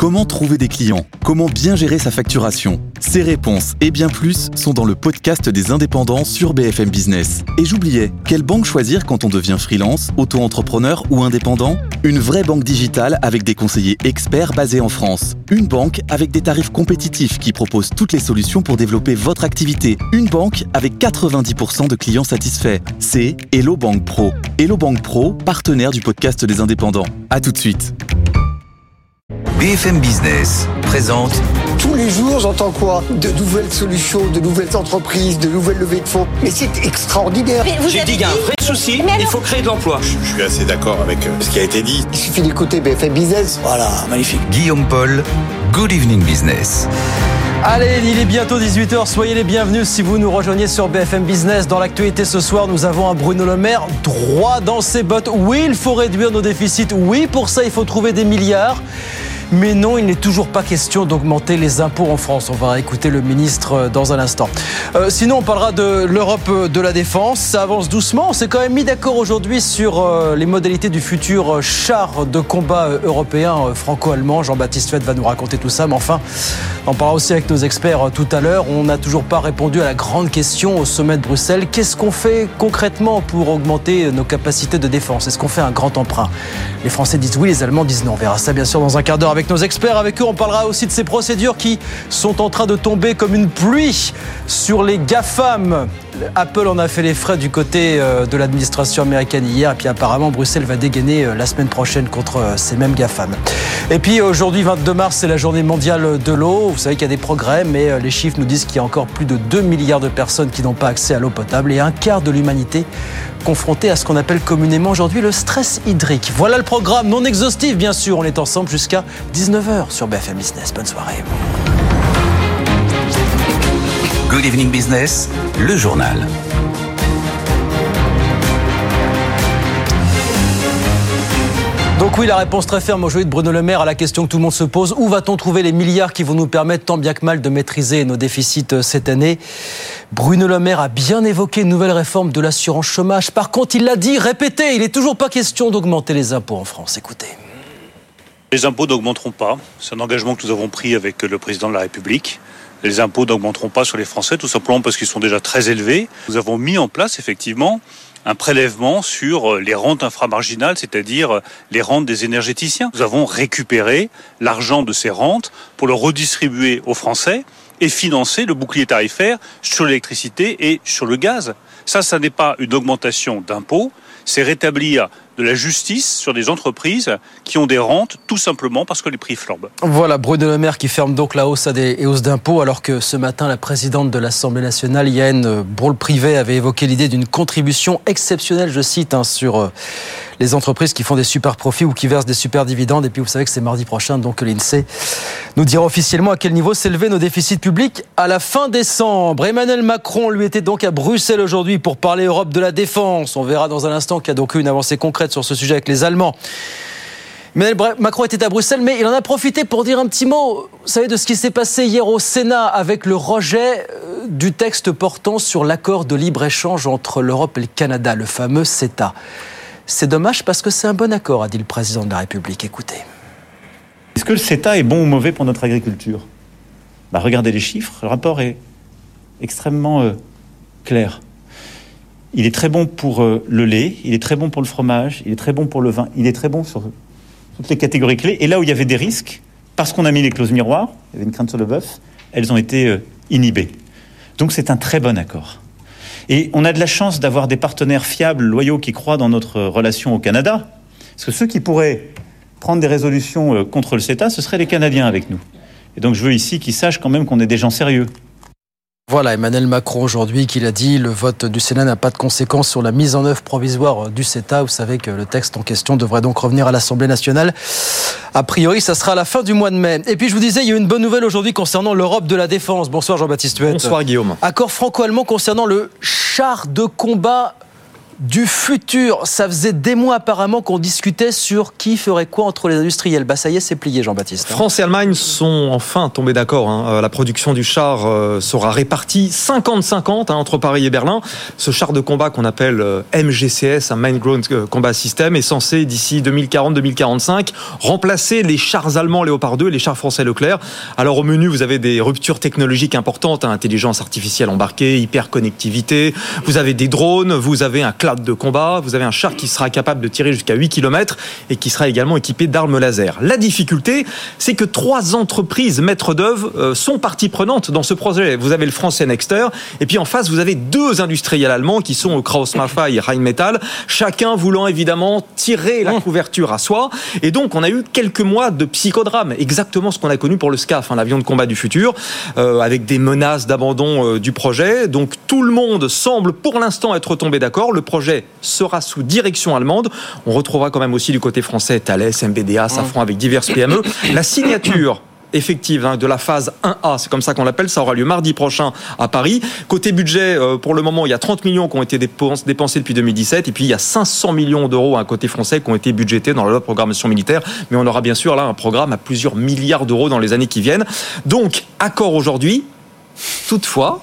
Comment trouver des clients ? Comment bien gérer sa facturation ? Ces réponses et bien plus sont dans le podcast des indépendants sur BFM Business. Et j'oubliais, quelle banque choisir quand on devient freelance, auto-entrepreneur ou indépendant ? Une vraie banque digitale avec des conseillers experts basés en France. Une banque avec des tarifs compétitifs qui propose toutes les solutions pour développer votre activité. Une banque avec 90% de clients satisfaits. C'est Hello Bank Pro. Hello Bank Pro, partenaire du podcast des indépendants. À tout de suite. BFM Business présente. Tous les jours, j'entends quoi ? De nouvelles solutions, de nouvelles entreprises, de nouvelles levées de fonds. Mais c'est extraordinaire. J'ai dit qu'il y a un vrai souci, il faut créer de l'emploi. Je suis assez d'accord avec ce qui a été dit. Il suffit d'écouter BFM Business. Voilà, magnifique. Guillaume Paul, Good Evening Business. Allez, il est bientôt 18h, soyez les bienvenus si vous nous rejoignez sur BFM Business. Dans l'actualité ce soir, nous avons un Bruno Le Maire droit dans ses bottes. Oui, il faut réduire nos déficits. Oui, pour ça, il faut trouver des milliards. Mais non, il n'est toujours pas question d'augmenter les impôts en France. On va écouter le ministre dans un instant. Sinon, on parlera de l'Europe de la défense. Ça avance doucement. On s'est quand même mis d'accord aujourd'hui sur les modalités du futur char de combat européen franco-allemand. Jean-Baptiste Fett va nous raconter tout ça. Mais enfin, on parlera aussi avec nos experts tout à l'heure. On n'a toujours pas répondu à la grande question au sommet de Bruxelles. Qu'est-ce qu'on fait concrètement pour augmenter nos capacités de défense ? Est-ce qu'on fait un grand emprunt ? Les Français disent oui, les Allemands disent non. On verra ça bien sûr dans un quart d'heure avec nos experts. Avec eux, on parlera aussi de ces procédures qui sont en train de tomber comme une pluie sur les GAFAM. Apple en a fait les frais du côté de l'administration américaine hier. Et puis apparemment, Bruxelles va dégainer la semaine prochaine contre ces mêmes GAFAM. Et puis aujourd'hui, 22 mars, c'est la journée mondiale de l'eau. Vous savez qu'il y a des progrès, mais les chiffres nous disent qu'il y a encore plus de 2 milliards de personnes qui n'ont pas accès à l'eau potable et un quart de l'humanité confrontée à ce qu'on appelle communément aujourd'hui le stress hydrique. Voilà le programme non exhaustif, bien sûr. On est ensemble jusqu'à 19h sur BFM Business. Bonne soirée. Good Evening Business, le journal. Donc oui, la réponse très ferme aujourd'hui de Bruno Le Maire à la question que tout le monde se pose. Où va-t-on trouver les milliards qui vont nous permettre tant bien que mal de maîtriser nos déficits cette année ? Bruno Le Maire a bien évoqué une nouvelle réforme de l'assurance chômage. Par contre, il l'a dit, répété, il n'est toujours pas question d'augmenter les impôts en France. Écoutez. Les impôts n'augmenteront pas. C'est un engagement que nous avons pris avec le président de la République. Les impôts n'augmenteront pas sur les Français, tout simplement parce qu'ils sont déjà très élevés. Nous avons mis en place, effectivement, un prélèvement sur les rentes inframarginales, c'est-à-dire les rentes des énergéticiens. Nous avons récupéré l'argent de ces rentes pour le redistribuer aux Français et financer le bouclier tarifaire sur l'électricité et sur le gaz. Ça n'est pas une augmentation d'impôts, c'est rétablir de la justice sur des entreprises qui ont des rentes tout simplement parce que les prix flambent. Voilà, Bruno Le Maire qui ferme donc la hausse à des hausses d'impôts alors que ce matin, la présidente de l'Assemblée nationale, Yael Braun-Pivet, avait évoqué l'idée d'une contribution exceptionnelle, je cite, sur les entreprises qui font des super profits ou qui versent des super dividendes. Et puis vous savez que c'est mardi prochain, donc l'INSEE nous dira officiellement à quel niveau s'élevaient nos déficits publics à la fin décembre. Emmanuel Macron, lui, était donc à Bruxelles aujourd'hui pour parler Europe de la défense. On verra dans un instant qu'il y a donc eu une avancée concrète sur ce sujet avec les Allemands. Emmanuel Macron était à Bruxelles, mais il en a profité pour dire un petit mot, vous savez, de ce qui s'est passé hier au Sénat avec le rejet du texte portant sur l'accord de libre-échange entre l'Europe et le Canada, le fameux CETA. C'est dommage parce que c'est un bon accord, a dit le président de la République. Écoutez. Est-ce que le CETA est bon ou mauvais pour notre agriculture ? Regardez les chiffres, le rapport est extrêmement clair. Il est très bon pour le lait, il est très bon pour le fromage, il est très bon pour le vin, il est très bon sur toutes les catégories clés. Et là où il y avait des risques, parce qu'on a mis les clauses miroirs, il y avait une crainte sur le bœuf, elles ont été inhibées. Donc c'est un très bon accord. Et on a de la chance d'avoir des partenaires fiables, loyaux, qui croient dans notre relation au Canada. Parce que ceux qui pourraient prendre des résolutions contre le CETA, ce seraient les Canadiens avec nous. Et donc je veux ici qu'ils sachent quand même qu'on est des gens sérieux. Voilà, Emmanuel Macron aujourd'hui qui l'a dit, le vote du Sénat n'a pas de conséquences sur la mise en œuvre provisoire du CETA. Vous savez que le texte en question devrait donc revenir à l'Assemblée nationale. A priori, ça sera à la fin du mois de mai. Et puis je vous disais, il y a une bonne nouvelle aujourd'hui concernant l'Europe de la défense. Bonsoir Jean-Baptiste Huette. Bonsoir Guillaume. Accord franco-allemand concernant le char de combat du futur. Ça faisait des mois apparemment qu'on discutait sur qui ferait quoi entre les industriels. Ça y est, c'est plié, Jean-Baptiste. France et Allemagne sont enfin tombés d'accord. La production du char sera répartie 50-50 entre Paris et Berlin. Ce char de combat qu'on appelle MGCS, un Main Ground Combat System, est censé d'ici 2040-2045 remplacer les chars allemands Léopard 2 et les chars français Leclerc. Alors au menu, vous avez des ruptures technologiques importantes, intelligence artificielle embarquée, hyperconnectivité, vous avez des drones, vous avez un cloud de combat, vous avez un char qui sera capable de tirer jusqu'à 8 km et qui sera également équipé d'armes laser. La difficulté, c'est que 3 entreprises maîtres d'œuvre sont partie prenante dans ce projet. Vous avez le français Nexter et puis en face, vous avez 2 industriels allemands qui sont Krauss-Maffei et Rheinmetall, chacun voulant évidemment tirer la couverture à soi. Et donc, on a eu quelques mois de psychodrame, exactement ce qu'on a connu pour le SCAF, l'avion de combat du futur, avec des menaces d'abandon du projet. Donc tout le monde semble pour l'instant être tombé d'accord. Le projet sera sous direction allemande. On retrouvera quand même aussi du côté français Thales, MBDA, Safran avec diverses PME. La signature effective de la phase 1A, c'est comme ça qu'on l'appelle, ça aura lieu mardi prochain à Paris. Côté budget, pour le moment, il y a 30 millions qui ont été dépensés depuis 2017 et puis il y a 500 millions d'euros côté français qui ont été budgétés dans la loi de programmation militaire, mais on aura bien sûr là un programme à plusieurs milliards d'euros dans les années qui viennent. Donc, accord aujourd'hui. Toutefois,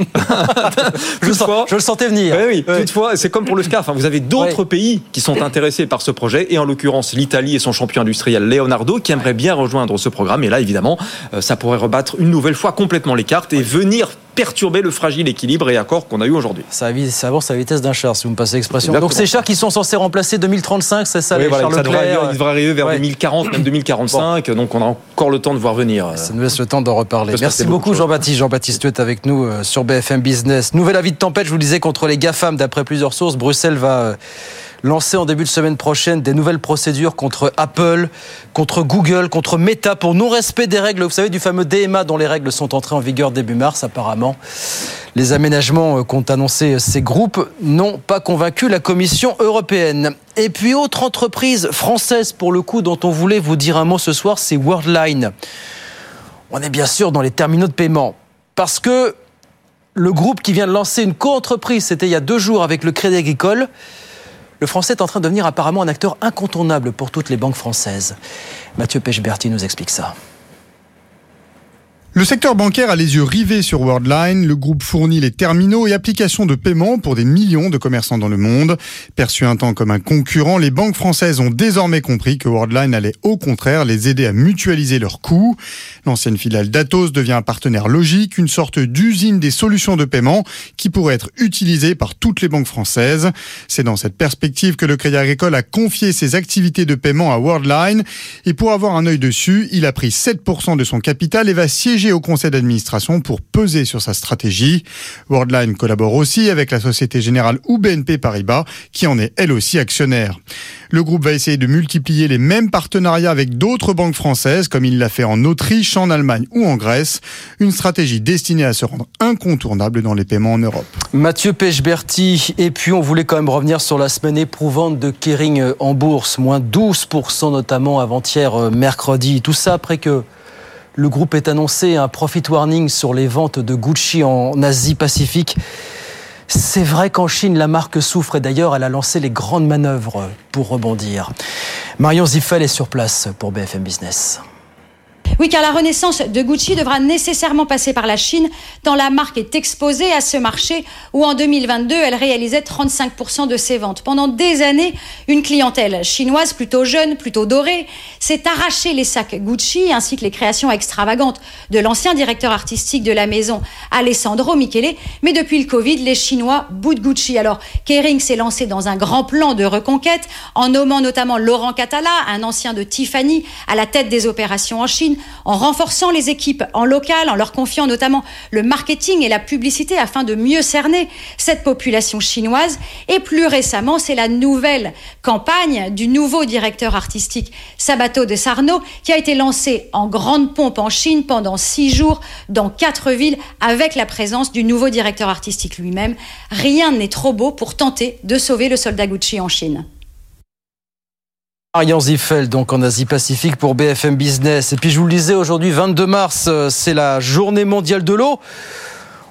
je le sentais venir. Oui. Toutefois, c'est comme pour le SCAF. Vous avez d'autres pays qui sont intéressés par ce projet, et en l'occurrence l'Italie et son champion industriel Leonardo qui aimerait bien rejoindre ce programme. Et là, évidemment, ça pourrait rebattre une nouvelle fois complètement les cartes et venir perturber le fragile équilibre et accord qu'on a eu aujourd'hui. Ça avance à la vitesse d'un char, si vous me passez l'expression. Exactement. Donc ces chars qui sont censés remplacer 2035, c'est ça, les chars Leclerc. Il devrait arriver vers 2040, même 2045. Donc on a encore le temps de voir venir. Ça nous laisse le temps d'en reparler. Merci beaucoup Jean-Baptiste. Jean-Baptiste, tu es avec nous sur BFM Business. Nouvel avis de tempête, je vous le disais, contre les GAFAM. D'après plusieurs sources, Bruxelles va lancer en début de semaine prochaine des nouvelles procédures contre Apple, contre Google, contre Meta pour non-respect des règles, vous savez, du fameux DMA dont les règles sont entrées en vigueur début mars. Apparemment, les aménagements qu'ont annoncé ces groupes n'ont pas convaincu la Commission européenne. Et puis, autre entreprise française, pour le coup, dont on voulait vous dire un mot ce soir, c'est Worldline. On est bien sûr dans les terminaux de paiement, parce que le groupe qui vient de lancer une co-entreprise, c'était il y a 2 jours avec le Crédit Agricole. Le français est en train de devenir apparemment un acteur incontournable pour toutes les banques françaises. Mathieu Pechberti nous explique ça. Le secteur bancaire a les yeux rivés sur Worldline. Le groupe fournit les terminaux et applications de paiement pour des millions de commerçants dans le monde. Perçu un temps comme un concurrent, les banques françaises ont désormais compris que Worldline allait au contraire les aider à mutualiser leurs coûts. L'ancienne filiale d'Atos devient un partenaire logique, une sorte d'usine des solutions de paiement qui pourrait être utilisée par toutes les banques françaises. C'est dans cette perspective que le Crédit Agricole a confié ses activités de paiement à Worldline. Et pour avoir un œil dessus, il a pris 7% de son capital et va siéger au conseil d'administration pour peser sur sa stratégie. Worldline collabore aussi avec la Société Générale ou BNP Paribas, qui en est elle aussi actionnaire. Le groupe va essayer de multiplier les mêmes partenariats avec d'autres banques françaises, comme il l'a fait en Autriche, en Allemagne ou en Grèce. Une stratégie destinée à se rendre incontournable dans les paiements en Europe. Mathieu Pechberti, et puis on voulait quand même revenir sur la semaine éprouvante de Kering en bourse, moins 12% notamment avant-hier mercredi. Tout ça après que le groupe ait annoncé un profit warning sur les ventes de Gucci en Asie-Pacifique. C'est vrai qu'en Chine, la marque souffre et d'ailleurs, elle a lancé les grandes manœuvres pour rebondir. Marion Ziffel est sur place pour BFM Business. Oui, car la renaissance de Gucci devra nécessairement passer par la Chine, tant la marque est exposée à ce marché où en 2022, elle réalisait 35% de ses ventes. Pendant des années, une clientèle chinoise plutôt jeune, plutôt dorée, s'est arraché les sacs Gucci ainsi que les créations extravagantes de l'ancien directeur artistique de la maison, Alessandro Michele. Mais depuis le Covid, les Chinois boudent Gucci. Alors, Kering s'est lancé dans un grand plan de reconquête en nommant notamment Laurent Catala, un ancien de Tiffany, à la tête des opérations en Chine, en renforçant les équipes en local, en leur confiant notamment le marketing et la publicité afin de mieux cerner cette population chinoise. Et plus récemment, c'est la nouvelle campagne du nouveau directeur artistique Sabato de Sarno qui a été lancée en grande pompe en Chine pendant 6 jours dans 4 villes avec la présence du nouveau directeur artistique lui-même. Rien n'est trop beau pour tenter de sauver le soldat Gucci en Chine. Marion Ziffel, donc en Asie-Pacifique pour BFM Business. Et puis je vous le disais, aujourd'hui, 22 mars, c'est la journée mondiale de l'eau.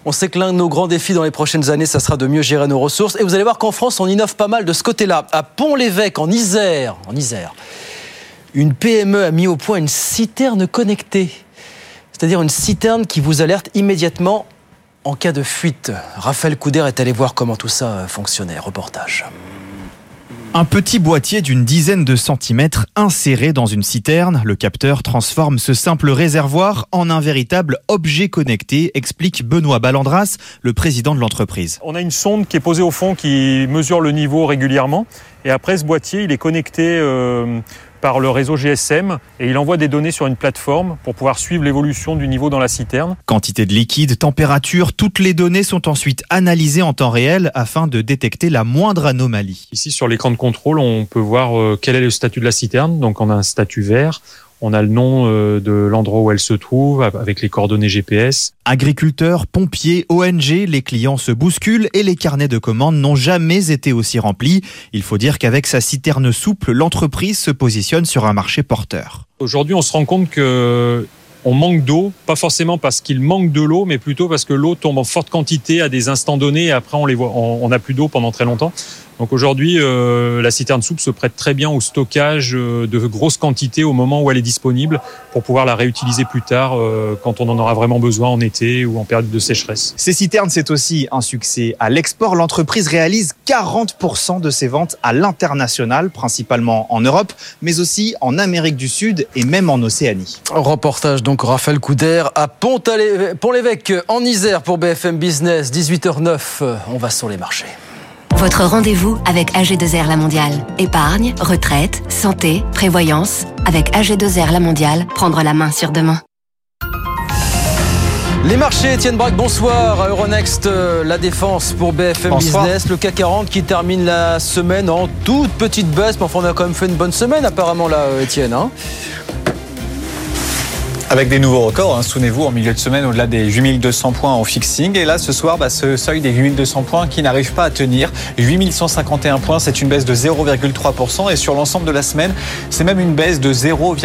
On sait que l'un de nos grands défis dans les prochaines années, ça sera de mieux gérer nos ressources. Et vous allez voir qu'en France, on innove pas mal de ce côté-là. À Pont-l'Évêque, en Isère, une PME a mis au point une citerne connectée. C'est-à-dire une citerne qui vous alerte immédiatement en cas de fuite. Raphaël Couder est allé voir comment tout ça fonctionnait. Reportage. Un petit boîtier d'une dizaine de centimètres inséré dans une citerne. Le capteur transforme ce simple réservoir en un véritable objet connecté, explique Benoît Ballandras, le président de l'entreprise. On a une sonde qui est posée au fond qui mesure le niveau régulièrement. Et après, ce boîtier, il est connecté par le réseau GSM et il envoie des données sur une plateforme pour pouvoir suivre l'évolution du niveau dans la citerne. Quantité de liquide, température, toutes les données sont ensuite analysées en temps réel afin de détecter la moindre anomalie. Ici, sur l'écran de contrôle, on peut voir quel est le statut de la citerne. Donc, on a un statut vert. On a le nom de l'endroit où elle se trouve, avec les coordonnées GPS. Agriculteurs, pompiers, ONG, les clients se bousculent et les carnets de commandes n'ont jamais été aussi remplis. Il faut dire qu'avec sa citerne souple, l'entreprise se positionne sur un marché porteur. Aujourd'hui, on se rend compte qu'on manque d'eau, pas forcément parce qu'il manque de l'eau, mais plutôt parce que l'eau tombe en forte quantité à des instants donnés et après on n'a plus d'eau pendant très longtemps. Donc aujourd'hui, la citerne souple se prête très bien au stockage de grosses quantités au moment où elle est disponible pour pouvoir la réutiliser plus tard quand on en aura vraiment besoin en été ou en période de sécheresse. Ces citernes, c'est aussi un succès à l'export. L'entreprise réalise 40% de ses ventes à l'international, principalement en Europe, mais aussi en Amérique du Sud et même en Océanie. Reportage donc Raphaël Couder à Pont-l'Évêque en Isère pour BFM Business, 18h09. On va sur les marchés. Votre rendez-vous avec AG2R La Mondiale. Épargne, retraite, santé, prévoyance. Avec AG2R La Mondiale, prendre la main sur demain. Les marchés, Étienne Braque, bonsoir. À Euronext, la défense pour BFM bonsoir. Business. Le CAC 40 qui termine la semaine en toute petite baisse. Mais enfin, on a quand même fait une bonne semaine apparemment là, Étienne. Avec des nouveaux records, souvenez-vous, en milieu de semaine, au-delà des 8200 points en fixing. Et là, ce soir, ce seuil des 8200 points qui n'arrive pas à tenir. 8151 points, c'est une baisse de 0,3%. Et sur l'ensemble de la semaine, c'est même une baisse de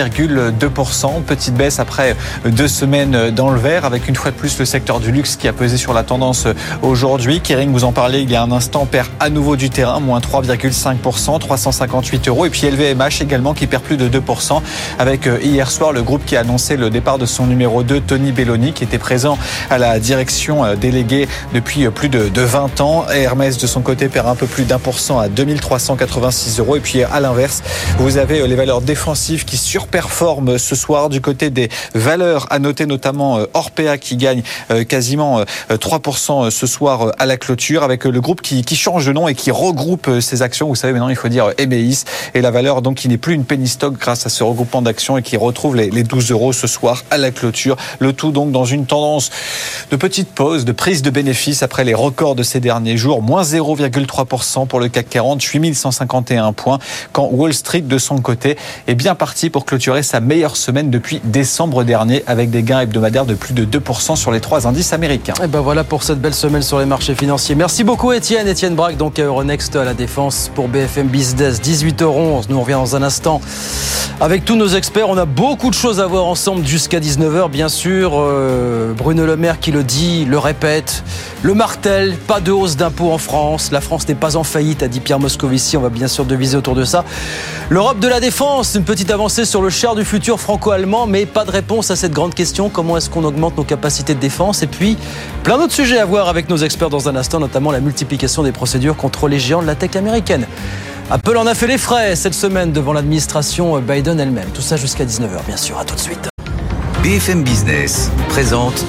0,2%. Petite baisse après 2 semaines dans le vert, avec une fois de plus le secteur du luxe qui a pesé sur la tendance aujourd'hui. Kering, vous en parlez il y a un instant, perd à nouveau du terrain, moins 3,5%, 358 €. Et puis LVMH également qui perd plus de 2%, avec hier soir le groupe qui a annoncé le départ de son numéro 2, Tony Belloni, qui était présent à la direction déléguée depuis plus de 20 ans. Et Hermès, de son côté, perd un peu plus d'1% à 2386 €. Et puis, à l'inverse, vous avez les valeurs défensives qui surperforment ce soir. Du côté des valeurs à noter, notamment Orpea qui gagne quasiment 3% ce soir à la clôture, avec le groupe qui change de nom et qui regroupe ses actions. Vous savez, maintenant, il faut dire Emeis. Et la valeur, donc, qui n'est plus une penny stock grâce à ce regroupement d'actions et qui retrouve les 12 € ce soir à la clôture. Le tout donc dans une tendance de petite pause, de prise de bénéfices après les records de ces derniers jours. Moins 0,3% pour le CAC 40, 8151 points. Quand Wall Street, de son côté, est bien parti pour clôturer sa meilleure semaine depuis décembre dernier, avec des gains hebdomadaires de plus de 2% sur les 3 indices américains. Et ben voilà pour cette belle semaine sur les marchés financiers. Merci beaucoup Étienne. Étienne Braque, donc à Euronext, à la défense pour BFM Business. 18h11, nous on revient dans un instant avec tous nos experts. On a beaucoup de choses à voir ensemble jusqu'à 19h, bien sûr. Bruno Le Maire qui le dit, le répète, le martèle, pas de hausse d'impôts en France. La France n'est pas en faillite, a dit Pierre Moscovici. On va bien sûr deviser autour de ça. L'Europe de la défense, une petite avancée sur le char du futur franco-allemand, mais pas de réponse à cette grande question. Comment est-ce qu'on augmente nos capacités de défense? Et puis, plein d'autres sujets à voir avec nos experts dans un instant, notamment la multiplication des procédures contre les géants de la tech américaine. Apple en a fait les frais cette semaine devant l'administration Biden elle-même. Tout ça jusqu'à 19h, bien sûr. À tout de suite. BFM Business présente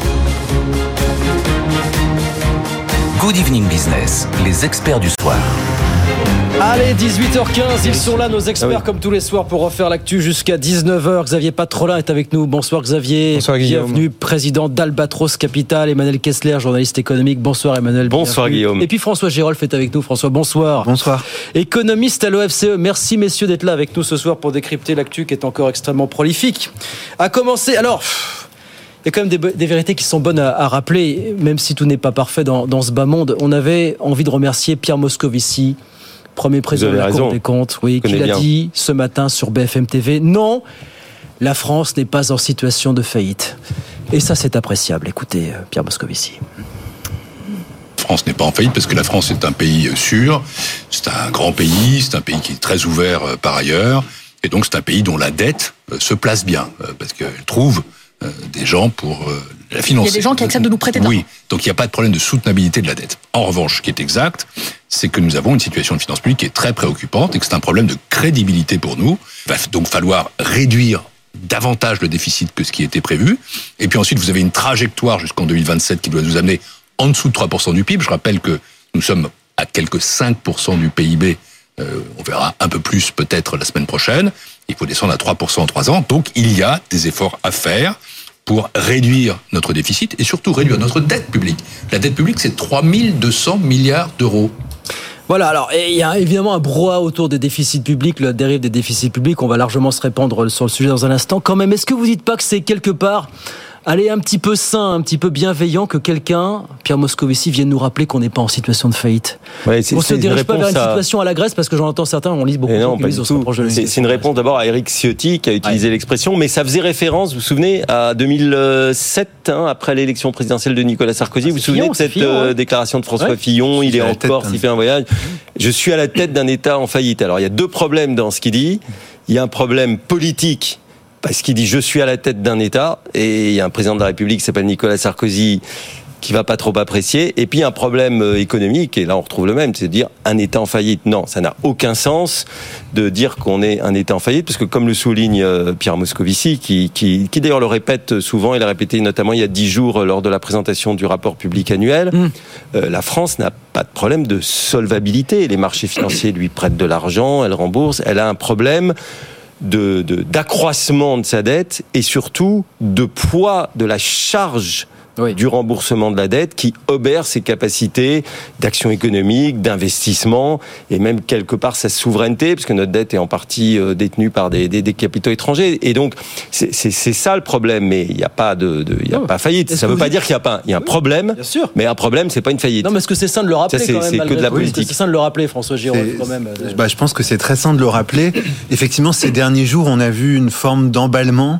Good Evening Business, les experts du soir. Allez, 18h15, ils sont là, nos experts, comme tous les soirs, pour refaire l'actu jusqu'à 19h. Xavier Patrolin est avec nous. Bonsoir Xavier. Bonsoir Guillaume. Bienvenue, président d'Albatros Capital. Emmanuel Kessler, journaliste économique. Bonsoir Emmanuel. Bonsoir bienvenue. Guillaume. Et puis François Girolf est avec nous. François, bonsoir. Bonsoir. Économiste à l'OFCE. Merci messieurs d'être là avec nous ce soir pour décrypter l'actu qui est encore extrêmement prolifique. À commencer, alors... Il y a quand même des vérités qui sont bonnes à rappeler, même si tout n'est pas parfait dans ce bas monde. On avait envie de remercier Pierre Moscovici, premier président de la Cour des comptes, qui l'a dit ce matin sur BFM TV. Non, la France n'est pas en situation de faillite. Et ça, c'est appréciable. Écoutez, Pierre Moscovici. France n'est pas en faillite parce que la France est un pays sûr, c'est un grand pays, c'est un pays qui est très ouvert par ailleurs, et donc c'est un pays dont la dette se place bien parce qu'elle trouve des gens pour la financer. Il y a des gens qui acceptent de nous prêter de l'argent. Oui, donc il n'y a pas de problème de soutenabilité de la dette. En revanche, ce qui est exact, c'est que nous avons une situation de finances publiques qui est très préoccupante et que c'est un problème de crédibilité pour nous. Il va donc falloir réduire davantage le déficit que ce qui était prévu. Et puis ensuite, vous avez une trajectoire jusqu'en 2027 qui doit nous amener en dessous de 3% du PIB. Je rappelle que nous sommes à quelques 5% du PIB. On verra un peu plus peut-être la semaine prochaine. Il faut descendre à 3% en 3 ans. Donc il y a des efforts à faire pour réduire notre déficit et surtout réduire notre dette publique. La dette publique, c'est 3200 milliards d'euros. Voilà, alors il y a évidemment un brouhaha autour des déficits publics, la dérive des déficits publics, on va largement se répandre sur le sujet dans un instant. Quand même, est-ce que vous dites pas que c'est quelque part aller un petit peu sain, un petit peu bienveillant que quelqu'un, Pierre Moscovici, vienne nous rappeler qu'on n'est pas en situation de faillite? On ne se dirige pas vers une situation à la Grèce parce que j'en entends certains, on lit beaucoup. Non, pas du tout. C'est une réponse d'abord à Éric Ciotti qui a utilisé l'expression, mais ça faisait référence, vous vous souvenez, à 2007, après l'élection présidentielle de Nicolas Sarkozy. Vous vous souvenez de cette déclaration de François Fillon? Il est en Corse, il fait un voyage. Je suis à la tête d'un État en faillite. Alors il y a deux problèmes dans ce qu'il dit. Il y a un problème politique, parce qu'il dit « je suis à la tête d'un État », et il y a un président de la République qui s'appelle Nicolas Sarkozy qui va pas trop apprécier, et puis un problème économique, et là on retrouve le même, c'est de dire un État en faillite. Non, ça n'a aucun sens de dire qu'on est un État en faillite, parce que comme le souligne Pierre Moscovici, qui d'ailleurs le répète souvent, il l'a répété notamment il y a 10 jours lors de la présentation du rapport public annuel, la France n'a pas de problème de solvabilité. Les marchés financiers lui prêtent de l'argent, elle rembourse, elle a un problème d'accroissement de sa dette et surtout de poids de la charge du remboursement de la dette qui obère ses capacités d'action économique, d'investissement et même quelque part sa souveraineté, parce que notre dette est en partie détenue par des capitaux étrangers. Et donc c'est ça le problème, mais il n'y a pas pas faillite. Ça ne veut pas dire qu'il y a un problème, mais un problème c'est pas une faillite. Non, mais est-ce que c'est sain de le rappeler quand même? C'est que de la politique. C'est sain de le rappeler, François Giron, quand même. Je pense que c'est très sain de le rappeler. Effectivement, ces derniers jours, on a vu une forme d'emballement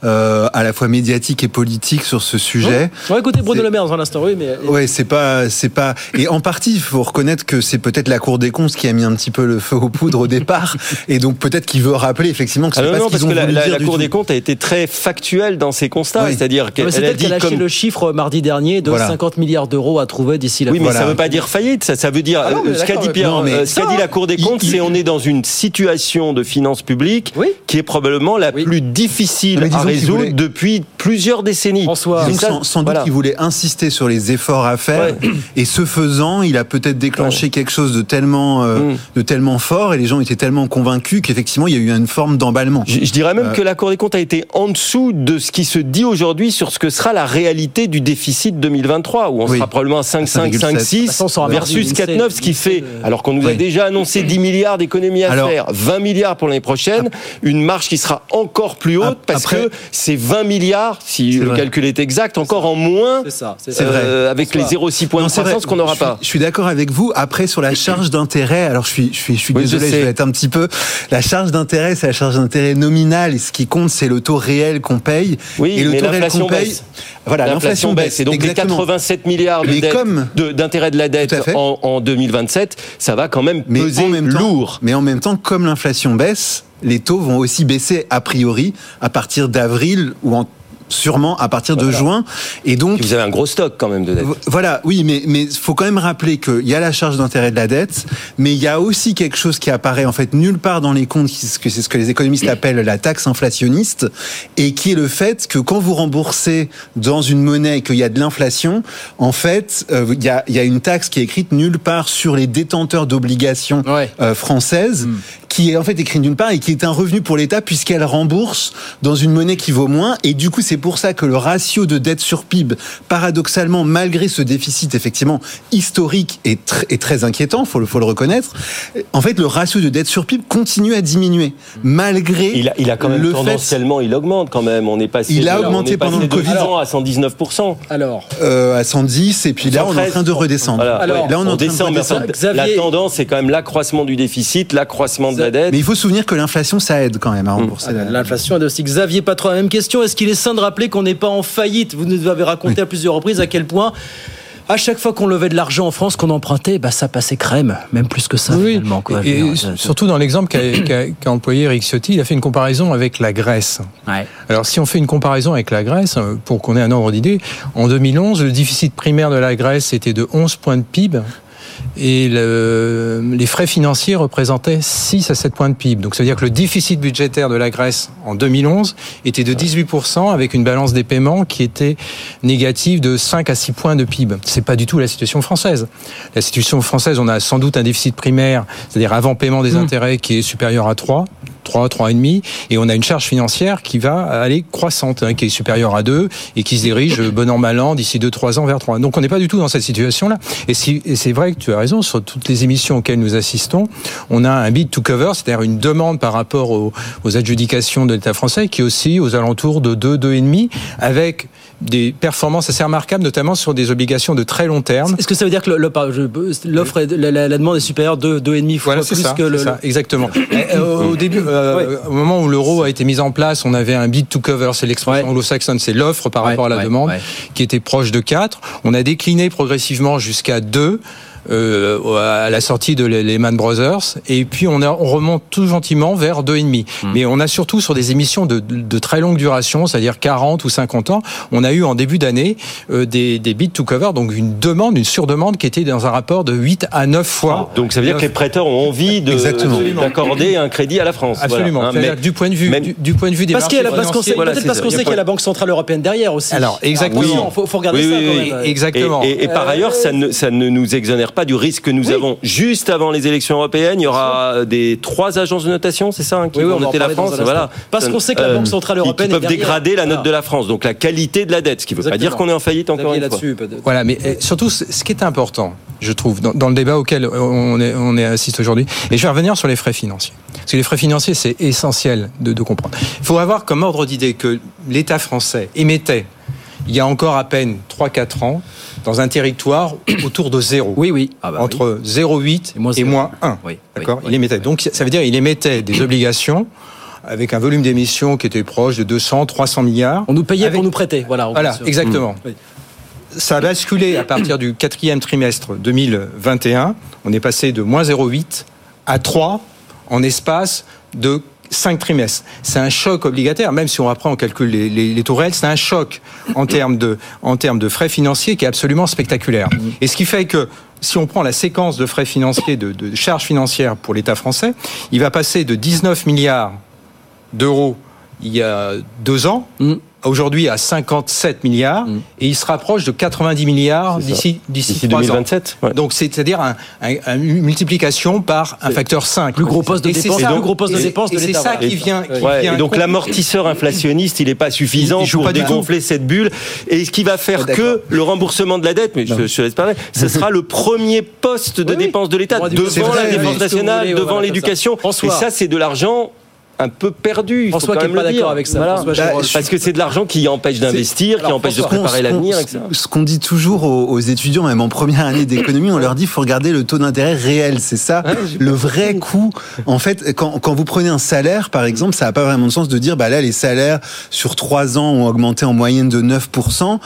à la fois médiatique et politique sur ce sujet. On va écouter Bruno Le Maire dans un instant, oui, mais... Ouais, c'est pas... Et en partie, il faut reconnaître que c'est peut-être la Cour des comptes qui a mis un petit peu le feu aux poudres au départ, et donc peut-être qu'il veut rappeler effectivement que c'est pas ce qu'ils ont voulu dire. La Cour des comptes a été très factuelle dans ses constats, c'est-à-dire qu'elle a dit... Elle a lâché le chiffre mardi dernier de 50 milliards d'euros à trouver d'ici la fin. Oui, mais ça veut pas dire faillite, ça veut dire... ce qu'a dit Pierre, ce qu'a dit la Cour des comptes, c'est on est dans une situation de finances publiques qui est probablement la plus difficile à résoudre depuis plusieurs décennies. François, sans doute qu'il voulait insister sur les efforts à faire, et ce faisant, il a peut-être déclenché quelque chose de tellement fort, et les gens étaient tellement convaincus qu'effectivement, il y a eu une forme d'emballement. Je dirais même que la Cour des comptes a été en dessous de ce qui se dit aujourd'hui sur ce que sera la réalité du déficit 2023, où on sera probablement à 5,5, 5,6 versus 4,9, ce qui fait, alors qu'on nous a déjà annoncé 10 milliards d'économies à faire, 20 milliards pour l'année prochaine, une marge qui sera encore plus haute, parce que c'est 20 milliards, si le calcul est exact, encore en moins, c'est vrai. Avec les 0,6 points de croissance qu'on n'aura pas. Je suis d'accord avec vous. Après, sur la charge d'intérêt, alors je suis désolé, je vais être un petit peu... La charge d'intérêt, c'est la charge d'intérêt nominale, et ce qui compte, c'est le taux réel qu'on paye. Oui, et le taux réel qu'on paye... Baisse. Voilà, l'inflation baisse. Et donc exactement. Les 87 milliards d'intérêt de la dette en 2027, ça va quand même peser lourd. Mais en même temps, comme l'inflation baisse, les taux vont aussi baisser a priori à partir d'avril ou sûrement à partir de juin, et donc vous avez un gros stock quand même de dette. Voilà, oui, mais faut quand même rappeler qu'il y a la charge d'intérêt de la dette, mais il y a aussi quelque chose qui apparaît en fait nulle part dans les comptes, c'est ce que les économistes appellent la taxe inflationniste, et qui est le fait que quand vous remboursez dans une monnaie qu'il y a de l'inflation, en fait, il y a une taxe qui est écrite nulle part sur les détenteurs d'obligations françaises, qui est en fait écrite nulle part et qui est un revenu pour l'État puisqu'elle rembourse dans une monnaie qui vaut moins, et du coup c'est pour ça que le ratio de dette sur PIB, paradoxalement, malgré ce déficit effectivement historique est très inquiétant, faut le reconnaître, en fait le ratio de dette sur PIB continue à diminuer, malgré il a quand même tendanciellement, il augmente quand même, on est passé il a augmenté pendant le Covid à 119%. Alors à 110, et puis là on est en train de redescendre. Alors, là on est en train de redescendre. La tendance c'est quand même l'accroissement du déficit, l'accroissement de la dette. Mais il faut se souvenir que l'inflation ça aide quand même à rembourser. L'inflation aide aussi. Xavier Patron, la même question, est-ce qu'il est sain de rappeler qu'on n'est pas en faillite? Vous nous avez raconté à plusieurs reprises à quel point À chaque fois qu'on levait de l'argent en France, qu'on empruntait, ça passait crème, même plus que ça finalement. Quoi. Et surtout dans l'exemple qu'a employé Eric Ciotti, il a fait une comparaison avec la Grèce. Ouais. Alors si on fait une comparaison avec la Grèce, pour qu'on ait un ordre d'idée, en 2011, le déficit primaire de la Grèce était de 11 points de PIB. Et les frais financiers représentaient 6 à 7 points de PIB. Donc ça veut dire que le déficit budgétaire de la Grèce en 2011 était de 18% avec une balance des paiements qui était négative de 5 à 6 points de PIB. C'est pas du tout la situation française. La situation française, on a sans doute un déficit primaire, c'est-à-dire avant paiement des intérêts, qui est supérieur à 3,5, et on a une charge financière qui va aller croissante, qui est supérieure à 2 et qui se dirige bon an mal an d'ici 2-3 ans vers 3. Donc on n'est pas du tout dans cette situation-là. Et c'est vrai que tu as raison, sur toutes les émissions auxquelles nous assistons, on a un bid to cover, c'est-à-dire une demande par rapport aux adjudications de l'État français qui est aussi aux alentours de 2,5, avec des performances assez remarquables, notamment sur des obligations de très long terme. Est-ce que ça veut dire que l'offre, la demande est supérieure de 2,5 fois plus que ça, exactement. Au début, au moment où l'euro a été mis en place, on avait un bid to cover, c'est l'expression anglo-saxonne, c'est l'offre par rapport à la demande, qui était proche de 4. On a décliné progressivement jusqu'à 2. À la sortie de Lehman Brothers, et puis on remonte tout gentiment vers 2,5. Mais on a surtout sur des émissions de très longue duration, c'est-à-dire 40 ou 50 ans, on a eu en début d'année des bid to cover, donc une surdemande qui était dans un rapport de 8 à 9 fois. Donc ça veut dire que les prêteurs ont envie d'accorder un crédit à la France. Absolument. Voilà, c'est-à-dire que du point de vue des marchés financiers, peut-être parce qu'on sait qu'il y a la Banque Centrale Européenne derrière aussi. Alors exactement. Faut regarder ça quand même. Exactement. Et par ailleurs, ça ne nous exonère pas du risque que nous avons juste avant les élections européennes. Il y aura 3 agences de notation, c'est ça, qui vont noter la France. Voilà. Parce qu'on sait que la Banque Centrale Européenne peuvent dégrader la note de la France, donc la qualité de la dette, ce qui ne veut pas dire qu'on est en faillite encore une fois. Voilà, mais surtout, ce qui est important, je trouve, dans le débat auquel on assiste aujourd'hui, et je vais revenir sur les frais financiers. Parce que les frais financiers, c'est essentiel de comprendre. Il faut avoir comme ordre d'idée que l'État français émettait, il y a encore à peine 3-4 ans, dans un territoire autour de 0. Entre 0,8 et moins 1. D'accord. Il émettait. Donc, ça veut dire qu'il émettait des obligations avec un volume d'émissions qui était proche de 200-300 milliards. On nous payait pour nous prêter. Voilà, exactement. Ça a basculé à partir du 4e trimestre 2021. On est passé de moins 0,8 à 3 en espace de 5 trimestres. C'est un choc obligataire, même si après on calcule les taux réels, c'est un choc en termes de frais financiers qui est absolument spectaculaire. Et ce qui fait que si on prend la séquence de frais financiers, de charges financières pour l'État français, il va passer de 19 milliards d'euros il y a 2 ans, aujourd'hui à 57 milliards, et il se rapproche de 90 milliards d'ici 2027. Ouais. Donc c'est-à-dire une multiplication par un facteur 5. Plus gros poste de dépenses, de l'État. C'est ça qui vient. Et donc l'amortisseur inflationniste, il n'est pas suffisant pour dégonfler cette bulle. Et ce qui va faire que le remboursement de la dette, mais je te laisse parler, ce sera le premier poste de dépense de l'État devant la défense nationale, devant l'éducation. Et ça, c'est de l'argent un peu perdu. François qui n'est pas d'accord avec ça. Voilà. Parce que c'est de l'argent qui empêche d'investir, qui empêche de préparer l'avenir, etc. Ce qu'on dit toujours aux étudiants, même en première année d'économie, on leur dit qu'il faut regarder le taux d'intérêt réel. C'est ça, le vrai coût. En fait, quand vous prenez un salaire, par exemple, ça n'a pas vraiment de sens de dire, là, les salaires sur 3 ans ont augmenté en moyenne de 9%,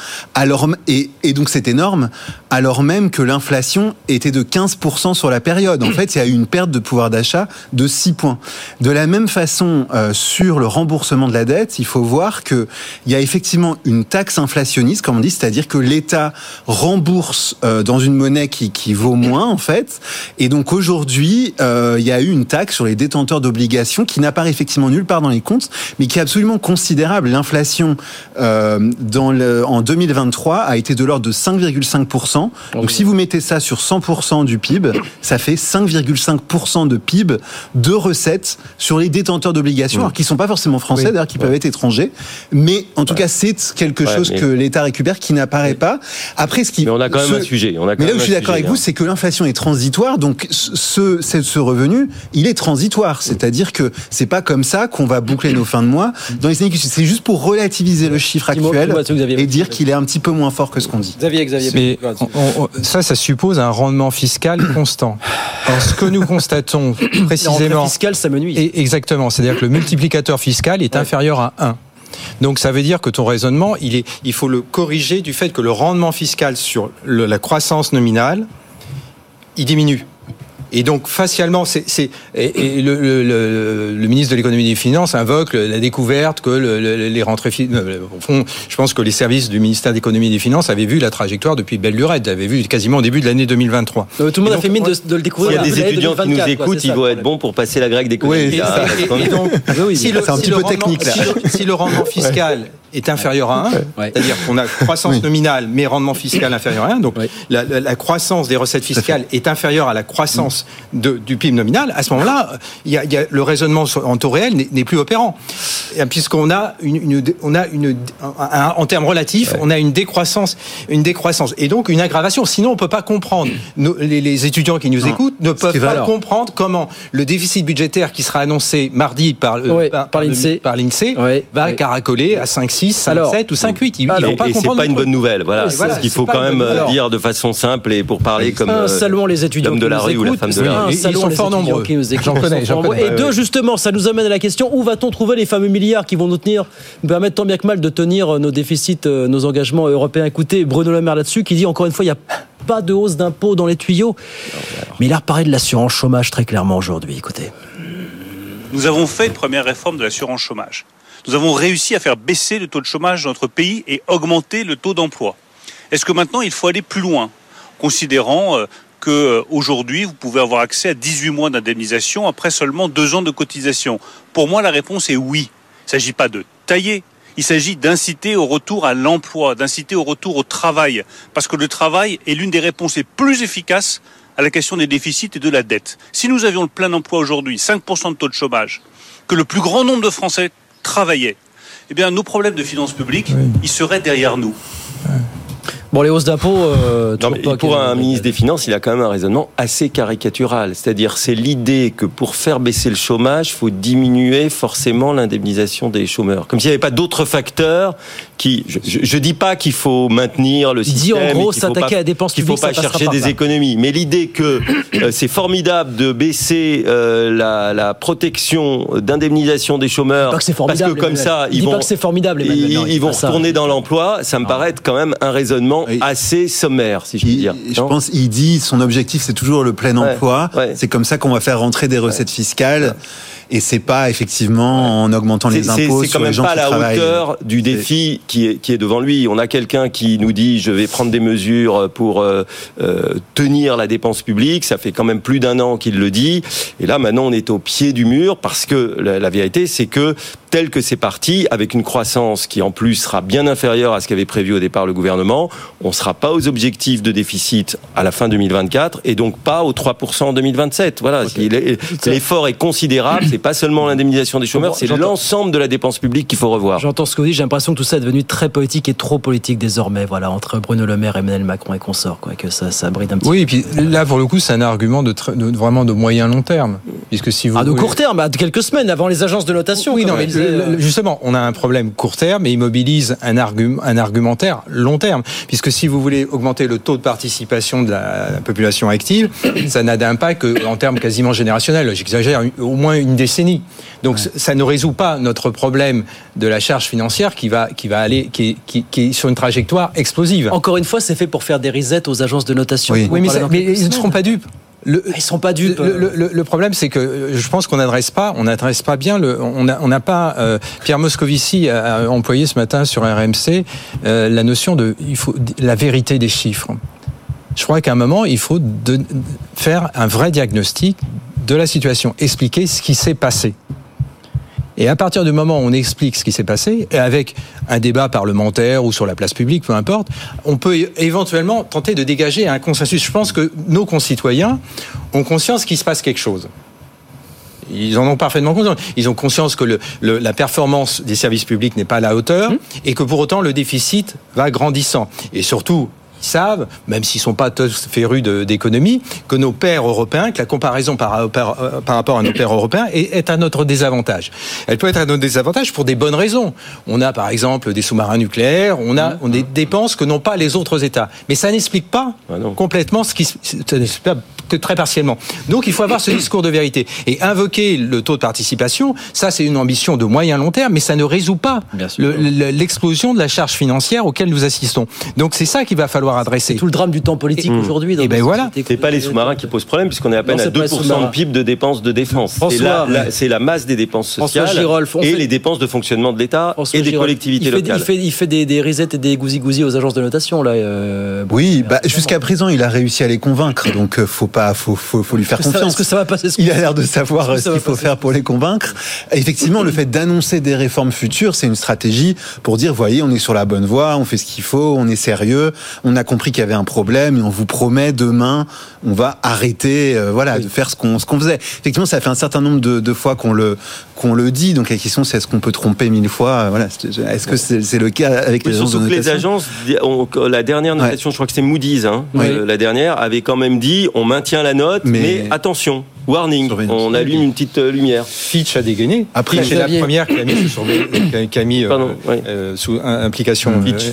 et donc c'est énorme, alors même que l'inflation était de 15% sur la période. En fait, il y a eu une perte de pouvoir d'achat de 6 points. De la même façon, sur le remboursement de la dette, il faut voir qu'il y a effectivement une taxe inflationniste, comme on dit, c'est-à-dire que l'État rembourse dans une monnaie qui vaut moins, en fait. Et donc aujourd'hui, il y a eu une taxe sur les détenteurs d'obligations qui n'apparaît effectivement nulle part dans les comptes, mais qui est absolument considérable. L'inflation en 2023 a été de l'ordre de 5,5%. Donc si vous mettez ça sur 100% du PIB, ça fait 5,5% de PIB de recettes sur les détenteurs d'obligations, alors qui ne sont pas forcément français, d'ailleurs, qui peuvent être étrangers. Mais en tout cas, c'est quelque chose que l'État récupère qui n'apparaît pas. Après, mais on a quand même un sujet. Mais là où je suis d'accord avec vous, c'est que l'inflation est transitoire. Donc, ce revenu, il est transitoire. C'est-à-dire que c'est pas comme ça qu'on va boucler nos fins de mois dans les années qui suivent. C'est juste pour relativiser le chiffre actuel et dire qu'il est un petit peu moins fort que ce qu'on dit. Mais ça suppose un rendement fiscal constant. Alors, ce que nous constatons précisément... fiscal, ça me nuit. Exactement. C'est-à-dire que le multiplicateur fiscal est inférieur à 1. Donc ça veut dire que ton raisonnement, il faut le corriger du fait que le rendement fiscal sur la croissance nominale, il diminue. Et donc facialement, le ministre de l'économie et des finances invoque la découverte que les rentrées. Au fond, je pense que les services du ministère de l'économie et des finances avaient vu la trajectoire depuis belle lurette, avaient vu quasiment au début de l'année 2023. Tout le monde a fait mine de le découvrir. S'il y a des étudiants qui nous écoutent, ils doivent être bons pour passer la grecque d'économie. Oui, et donc, c'est un petit peu technique là. Si le rendement fiscal est inférieur à 1, c'est-à-dire qu'on a croissance nominale mais rendement fiscal inférieur à 1, donc la croissance des recettes fiscales est inférieure à la croissance du PIB nominal, à ce moment-là, le raisonnement en taux réel n'est plus opérant. Puisqu'on a en termes relatifs, on a une décroissance et donc une aggravation. Sinon, on peut pas comprendre. Les étudiants qui nous écoutent ne peuvent pas comprendre comment le déficit budgétaire qui sera annoncé mardi par l'INSEE va caracoler à 5,6, 5,7 ou 5,8. Ils vont pas comprendre. Et c'est pas une bonne nouvelle. Voilà, c'est ce qu'il faut quand même dire de façon simple et pour parler comme les étudiants l'homme de la rue ou la femme de la rue. Ils sont fort nombreux. J'en connais. Et deux, justement, ça nous amène à la question, où va-t-on trouver les fameux milliards qui vont nous permettre tant bien que mal de tenir nos déficits, nos engagements européens? Écoutez, Bruno Le Maire là-dessus, qui dit encore une fois, il n'y a pas de hausse d'impôts dans les tuyaux. Mais il a reparlé de l'assurance chômage très clairement aujourd'hui. Écoutez. Nous avons fait une première réforme de l'assurance chômage. Nous avons réussi à faire baisser le taux de chômage dans notre pays et augmenter le taux d'emploi. Est-ce que maintenant, il faut aller plus loin, considérant qu'aujourd'hui, vous pouvez avoir accès à 18 mois d'indemnisation après seulement 2 ans de cotisation? Pour moi, la réponse est oui. Il ne s'agit pas de tailler, il s'agit d'inciter au retour à l'emploi, d'inciter au retour au travail. Parce que le travail est l'une des réponses les plus efficaces à la question des déficits et de la dette. Si nous avions le plein emploi aujourd'hui, 5% de taux de chômage, que le plus grand nombre de Français travaillaient, eh bien, nos problèmes de finances publiques, ils seraient derrière nous. Bon, les hausses d'impôts... pour un ministre des Finances, il a quand même un raisonnement assez caricatural. C'est-à-dire, c'est l'idée que pour faire baisser le chômage, il faut diminuer forcément l'indemnisation des chômeurs. Comme s'il n'y avait pas d'autres facteurs qui... Je dis pas qu'il faut maintenir le système... Il dit en gros, s'attaquer à la dépense publique, qu'il ne faut pas chercher des économies. Mais l'idée que c'est formidable de baisser la protection d'indemnisation des chômeurs... Parce que comme ça, ils vont retourner dans l'emploi, ça me paraît être quand même un raisonnement assez sommaire, si je puis dire. Je pense, il dit, son objectif, c'est toujours le plein emploi. C'est comme ça qu'on va faire rentrer des recettes fiscales. Et c'est pas effectivement en augmentant les impôts sur les gens qui travaillent. C'est quand même pas à la hauteur du défi qui est devant lui. On a quelqu'un qui nous dit je vais prendre des mesures pour tenir la dépense publique. Ça fait quand même plus d'1 an qu'il le dit. Et là maintenant on est au pied du mur parce que la vérité c'est que tel que c'est parti, avec une croissance qui en plus sera bien inférieure à ce qu'avait prévu au départ le gouvernement, on ne sera pas aux objectifs de déficit à la fin 2024 et donc pas aux 3% en 2027. Voilà, l'effort est considérable, c'est pas seulement l'indemnisation des chômeurs, c'est l'ensemble de la dépense publique qu'il faut revoir. J'entends ce que vous dites, j'ai l'impression que tout ça est devenu très politique et trop politique désormais, voilà, entre Bruno Le Maire, Emmanuel Macron et consorts, quoi, que ça bride un petit peu. Oui, et puis là pour le coup c'est un argument vraiment de moyen long terme, puisque si vous de court terme, de quelques semaines avant les agences de notation. Oui, non, mais justement, on a un problème court terme et il mobilise un argumentaire long terme. Puisque si vous voulez augmenter le taux de participation de la population active, ça n'a d'impact qu'en termes quasiment générationnels. J'exagère, au moins une décennie. Donc ça ne résout pas notre problème de la charge financière qui est sur une trajectoire explosive. Encore une fois, c'est fait pour faire des resets aux agences de notation. Oui, mais ils ne seront pas dupes. Ils sont pas dupes. Le problème, c'est que je pense qu'on n'adresse pas bien on n'a pas. Pierre Moscovici a employé ce matin sur RMC la notion la vérité des chiffres. Je crois qu'à un moment, il faut faire un vrai diagnostic de la situation, expliquer ce qui s'est passé. Et à partir du moment où on explique ce qui s'est passé, et avec un débat parlementaire ou sur la place publique, peu importe, on peut éventuellement tenter de dégager un consensus. Je pense que nos concitoyens ont conscience qu'il se passe quelque chose. Ils en ont parfaitement conscience. Ils ont conscience que la performance des services publics n'est pas à la hauteur et que pour autant le déficit va grandissant. Et surtout, savent, même s'ils sont pas tous férus d'économie, que nos pairs européens, que la comparaison par rapport à nos pairs européens est à notre désavantage. Elle peut être à notre désavantage pour des bonnes raisons. On a par exemple des sous-marins nucléaires, on a des dépenses que n'ont pas les autres États. Mais ça n'explique pas complètement ça n'explique pas que très partiellement. Donc il faut avoir ce discours de vérité. Et invoquer le taux de participation, ça c'est une ambition de moyen-long terme, mais ça ne résout pas l'explosion de la charge financière auquel nous assistons. Donc c'est ça qu'il va falloir adresser. C'est tout le drame du temps politique aujourd'hui. Et ben voilà. C'est pas les sous-marins qui posent problème, puisqu'on est à peine à 2% de PIB de dépenses de défense. C'est la masse des dépenses sociales et les dépenses de fonctionnement de l'État et des collectivités locales. Il fait des risettes et des gousi-gousi aux agences de notation là. Oui, jusqu'à présent il a réussi à les convaincre, donc faut lui faire confiance. Est-ce que ça va passer? Il a l'air de savoir ce qu'il faut faire pour les convaincre. Effectivement, le fait d'annoncer des réformes futures, c'est une stratégie pour dire, voyez, on est sur la bonne voie, on fait ce qu'il faut, on est sérieux, on a compris qu'il y avait un problème et on vous promet demain, on va arrêter, de faire ce qu'on faisait. Effectivement, ça fait un certain nombre de fois qu'on le dit. Donc la question, c'est est-ce qu'on peut tromper 1000 fois? Est-ce que c'est le cas avec les agences de notation? Surtout que les agences, la dernière notation, je crois que c'est Moody's, la dernière, avait quand même dit, on maintient la note, mais attention. Warning, on allume une petite lumière. Fitch a dégainé. Après, c'est la première qui a mis sous implication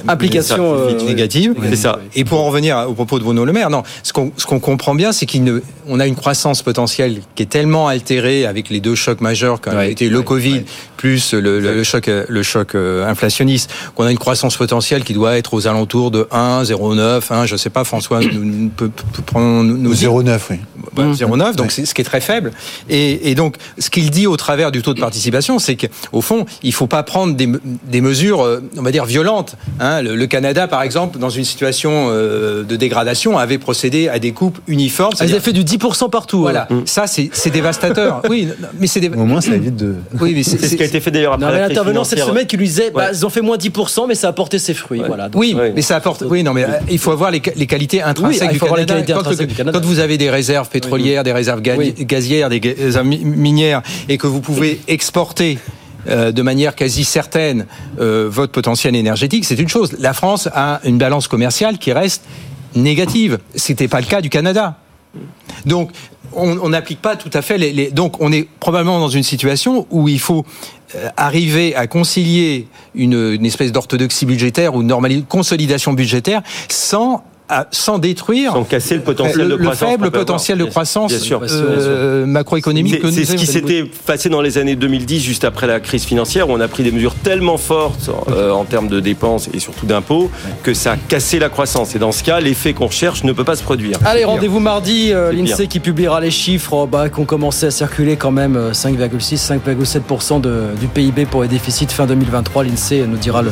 négative. C'est ça. Et pour en revenir au propos de Bruno Le Maire, ce qu'on comprend bien, c'est qu'on a une croissance potentielle qui est tellement altérée avec les deux chocs majeurs qui ont été le Covid plus le choc inflationniste, qu'on a une croissance potentielle qui doit être aux alentours de 1, 0,9, je sais pas, François peut prendre nos 0,9, oui. 0,9, donc c'est ce qui est très faible. Et donc, ce qu'il dit au travers du taux de participation, c'est qu'au fond, il faut pas prendre des mesures, on va dire, violentes. Le Canada, par exemple, dans une situation de dégradation, avait procédé à des coupes uniformes. Ils avaient fait du 10% partout. Voilà. Ça, c'est dévastateur. Oui, mais au moins, ça évite de... Oui, mais c'est ce qui a été fait d'ailleurs après la crise l'intervenant cette financière. semaine qui lui disait, ils ont fait moins 10%, mais ça a apporté ses fruits. Ouais. Voilà. Mais ça apporte... Oui, non, mais il faut avoir les qualités intrinsèques du Canada. Quand vous avez des réserves pétrolières, des réserves gazières, des réserves minières, et que vous pouvez exporter de manière quasi certaine votre potentiel énergétique, c'est une chose. La France a une balance commerciale qui reste négative. C'était pas le cas du Canada. Donc, on n'applique pas tout à fait donc, on est probablement dans une situation où il faut arriver à concilier une espèce d'orthodoxie budgétaire ou une consolidation budgétaire sans détruire, sans casser le potentiel de croissance, le faible potentiel de croissance macroéconomique. C'est ce qui s'était passé dans les années 2010, juste après la crise financière, où on a pris des mesures tellement fortes en termes de dépenses et surtout d'impôts que ça a cassé la croissance. Et dans ce cas, l'effet qu'on recherche ne peut pas se produire. Allez, rendez-vous mardi, l'INSEE qui publiera les chiffres qui ont commencé à circuler quand même, 5,6, 5,7% du PIB pour les déficits fin 2023. L'INSEE nous dira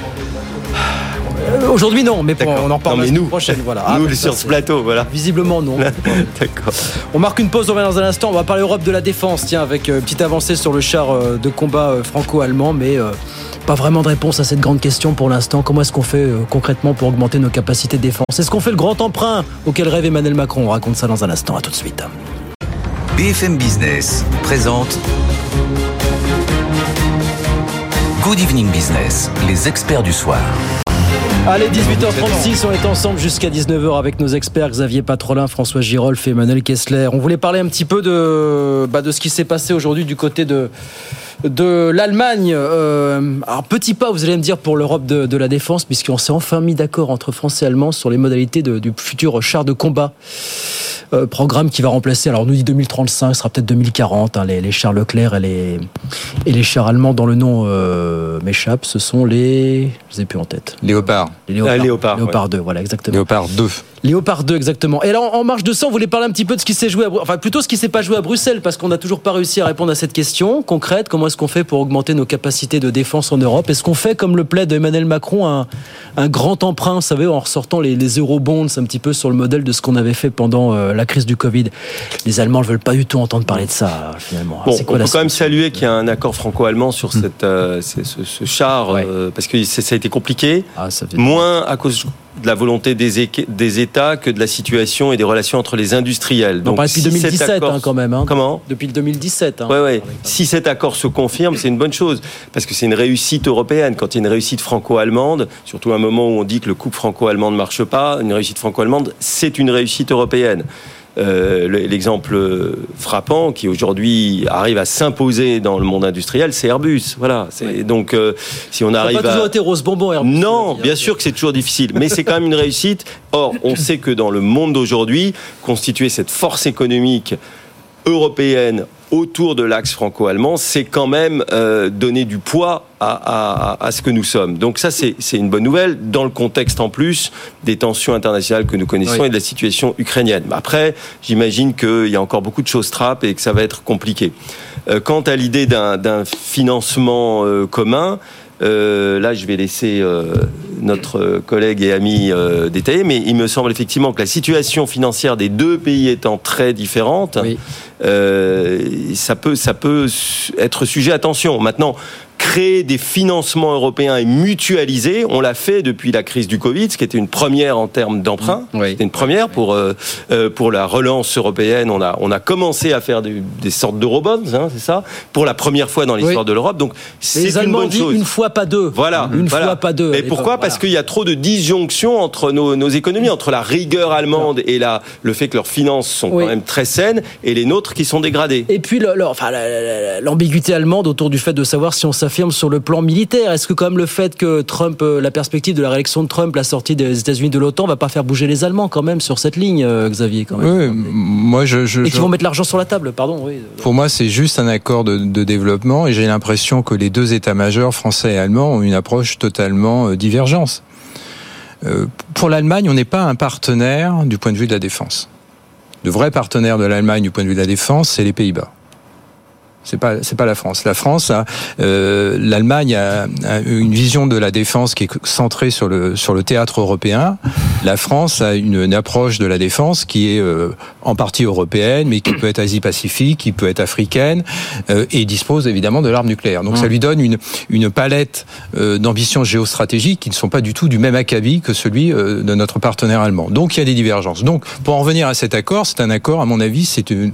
aujourd'hui non, mais on en parle la semaine prochaine. Voilà. Nous sur ce plateau, voilà. Visiblement non. D'accord. On marque une pause, on revient dans un instant. On va parler Europe de la défense, tiens, avec une petite avancée sur le char de combat franco-allemand, mais pas vraiment de réponse à cette grande question pour l'instant. Comment est-ce qu'on fait concrètement pour augmenter nos capacités de défense? Est-ce qu'on fait le grand emprunt auquel rêve Emmanuel Macron? On raconte ça dans un instant. À tout de suite. BFM Business présente Good Evening Business, les experts du soir. Allez, 18h36, on est ensemble jusqu'à 19h avec nos experts Xavier Patrolin, François Girolf et Emmanuel Kessler. On voulait parler un petit peu de ce qui s'est passé aujourd'hui du côté de l'Allemagne. Alors, petit pas, vous allez me dire, pour l'Europe de la défense, puisqu'on s'est enfin mis d'accord entre Français et Allemands sur les modalités du futur char de combat. Programme qui va remplacer, alors on nous dit 2035, ce sera peut-être 2040, les chars Leclerc et les chars allemands dont le nom m'échappe, ce sont les... Je les ai plus en tête. Léopard. Léopard 2, voilà, exactement. Léopard 2. Léopard 2, exactement. Et là, en marge de ça, on voulait parler un petit peu de ce qui s'est joué plutôt ce qui s'est pas joué à Bruxelles, parce qu'on n'a toujours pas réussi à répondre à cette question concrète. Comment est-ce qu'on fait pour augmenter nos capacités de défense en Europe? Est-ce qu'on fait, comme le plaide Emmanuel Macron, un grand emprunt, vous savez, en ressortant les eurobonds un petit peu sur le modèle de ce qu'on avait fait pendant la crise du Covid? Les Allemands ne veulent pas du tout entendre parler de ça, finalement. Bon, on peut quand même saluer qu'il y a un accord franco-allemand sur ce char, parce que ça a été compliqué. Moins à cause de la volonté des États que de la situation et des relations entre les industriels. Donc, depuis 2017 quand même. Comment ? Depuis 2017. Ouais. Si cet accord se confirme, c'est une bonne chose, parce que c'est une réussite européenne. Quand il y a une réussite franco-allemande, surtout à un moment où on dit que le couple franco-allemand ne marche pas, une réussite franco-allemande, c'est une réussite européenne. L'exemple frappant qui aujourd'hui arrive à s'imposer dans le monde industriel, c'est Airbus. Voilà. Donc, si on arrive ça n'a pas toujours été rose bonbon, Airbus. Non, bien sûr que c'est toujours difficile, mais c'est quand même une réussite. Or, on sait que dans le monde d'aujourd'hui, constituer cette force économique européenne autour de l'axe franco-allemand, c'est quand même donner du poids à ce que nous sommes. Donc ça, c'est une bonne nouvelle, dans le contexte en plus des tensions internationales que nous connaissons et de la situation ukrainienne. Après, j'imagine qu'il y a encore beaucoup de choses trappes et que ça va être compliqué. Quant à l'idée d'un financement commun, là, je vais laisser notre collègue et ami détailler, mais il me semble effectivement que la situation financière des deux pays étant très différente, ça peut être sujet à tension. Maintenant, créer des financements européens et mutualiser, on l'a fait depuis la crise du Covid, ce qui était une première en termes d'emprunt. C'était une première pour la relance européenne. On a commencé à faire des sortes d'eurobonds, c'est ça, pour la première fois dans l'histoire de l'Europe. Donc c'est une bonne chose. Une fois pas deux. Voilà. Fois pas deux. Et pourquoi ? Parce qu'il y a trop de disjonction entre nos économies, entre la rigueur allemande et le fait que leurs finances sont quand même très saines et les nôtres qui sont dégradées. Et puis l'ambiguïté allemande autour du fait de savoir si on s'affirme sur le plan militaire. Est-ce que quand même le fait que Trump, la perspective de la réélection de Trump, la sortie des États-Unis de l'OTAN, va pas faire bouger les Allemands quand même sur cette ligne, Xavier, quand même. Oui, moi et qu'ils vont mettre l'argent sur la table, pardon. Oui. Pour moi, c'est juste un accord de développement et j'ai l'impression que les deux états-majors, français et allemands, ont une approche totalement divergente. Pour l'Allemagne, on n'est pas un partenaire du point de vue de la défense. Le vrai partenaire de l'Allemagne du point de vue de la défense, c'est les Pays-Bas. C'est pas la France. La France l'Allemagne a une vision de la défense qui est centrée sur le théâtre européen. La France a une approche de la défense qui est en partie européenne, mais qui peut être Asie-Pacifique, qui peut être africaine, et dispose évidemment de l'arme nucléaire. Donc ça lui donne une palette d'ambitions géostratégiques qui ne sont pas du tout du même acabit que celui de notre partenaire allemand. Donc il y a des divergences. Donc pour en revenir à cet accord, c'est un accord, à mon avis, c'est de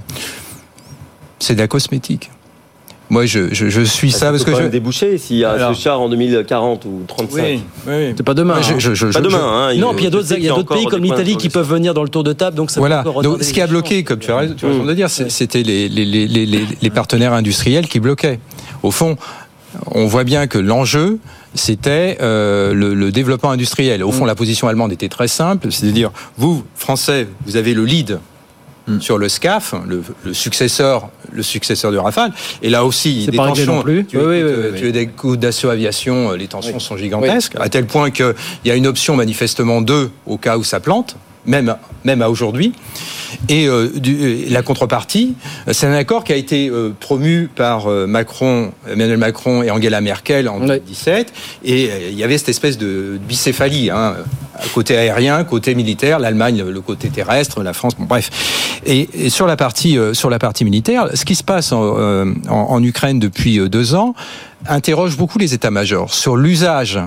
la cosmétique. Moi, je suis ça parce que je déboucher s'il y a ce char en 2040 ou 35. Oui. C'est pas demain. Pas demain. Non, puis il y a d'autres pays comme l'Italie qui peuvent venir dans le tour de table, donc ça voilà. Donc ce qui a bloqué, comme tu as raison de dire, c'était les partenaires industriels qui bloquaient. Au fond, on voit bien que l'enjeu, c'était le développement industriel. Au fond, la position allemande était très simple, c'est-à-dire vous, Français, vous avez le lead sur le SCAF, le successeur de Rafale. Et là aussi, c'est des pas tensions. Non plus. Tu as des coups d'assaut aviation, les tensions sont gigantesques, à tel point qu'il y a une option manifestement 2 au cas où ça plante, même à aujourd'hui. Et la contrepartie, c'est un accord qui a été promu par Emmanuel Macron et Angela Merkel en 2017. Et il y avait cette espèce de bicéphalie, côté aérien, côté militaire, l'Allemagne le côté terrestre, la France, bref. Et sur la partie militaire, ce qui se passe en Ukraine depuis 2 ans interroge beaucoup les états-majors sur l'usage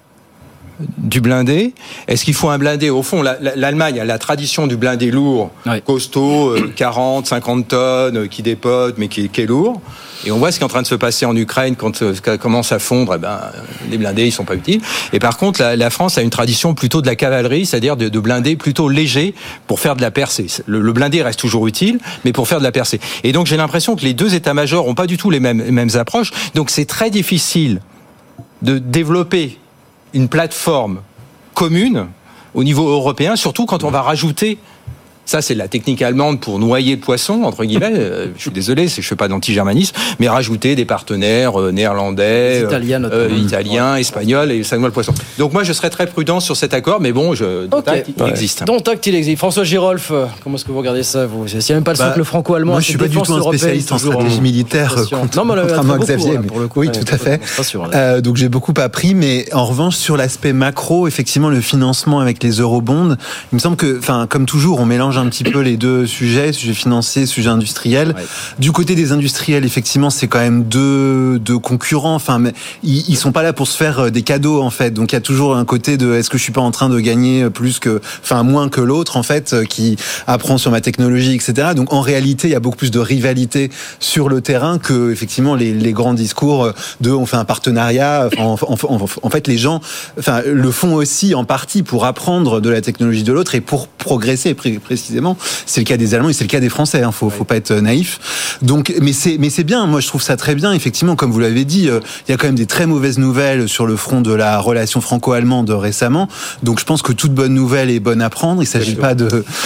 du blindé. Est-ce qu'il faut un blindé ? Au fond, l'Allemagne a la tradition du blindé lourd, costaud, 40, 50 tonnes, qui dépote, mais qui est lourd. Et on voit ce qui est en train de se passer en Ukraine quand ça commence à fondre. Les blindés, ils sont pas utiles. Et par contre, la France a une tradition plutôt de la cavalerie, c'est-à-dire de blindés plutôt légers pour faire de la percée. Le blindé reste toujours utile, mais pour faire de la percée. Et donc, j'ai l'impression que les deux états-majors ont pas du tout les mêmes approches. Donc, c'est très difficile de développer une plateforme commune au niveau européen, surtout quand on va rajouter, ça c'est la technique allemande pour noyer le poisson, entre guillemets, je suis désolé, je fais pas d'anti-germanisme, mais rajouter des partenaires néerlandais, italiens, espagnols, et ça noie le poisson. Donc moi je serais très prudent sur cet accord, mais bon, il existe. Il existe. François Girolf, comment est-ce que vous regardez ça, vous ? Il n'y a même pas le que le franco-allemand. Moi je suis pas du tout un spécialiste en stratégie militaire, contrairement à Xavier, mais oui, tout à fait. Donc j'ai beaucoup appris, mais en revanche sur l'aspect macro, effectivement le financement avec les eurobonds, il me semble que, comme toujours, on mélange mélange un petit peu les deux sujets, sujet financier, sujet industriel. Ouais. Du côté des industriels, effectivement, c'est quand même deux concurrents. Enfin, mais ils sont pas là pour se faire des cadeaux, en fait. Donc, il y a toujours un côté de est-ce que je suis pas en train de gagner moins que l'autre, en fait, qui apprend sur ma technologie, etc. Donc, en réalité, il y a beaucoup plus de rivalité sur le terrain que, effectivement, les grands discours de on fait un partenariat. En fait, les gens, le font aussi en partie pour apprendre de la technologie de l'autre et pour progresser précisément. C'est le cas des Allemands et c'est le cas des Français. Faut pas être naïf. Donc, mais c'est bien. Moi, je trouve ça très bien. Effectivement, comme vous l'avez dit, il y a quand même des très mauvaises nouvelles sur le front de la relation franco-allemande récemment. Donc, je pense que toute bonne nouvelle est bonne à prendre. Il s'agit pas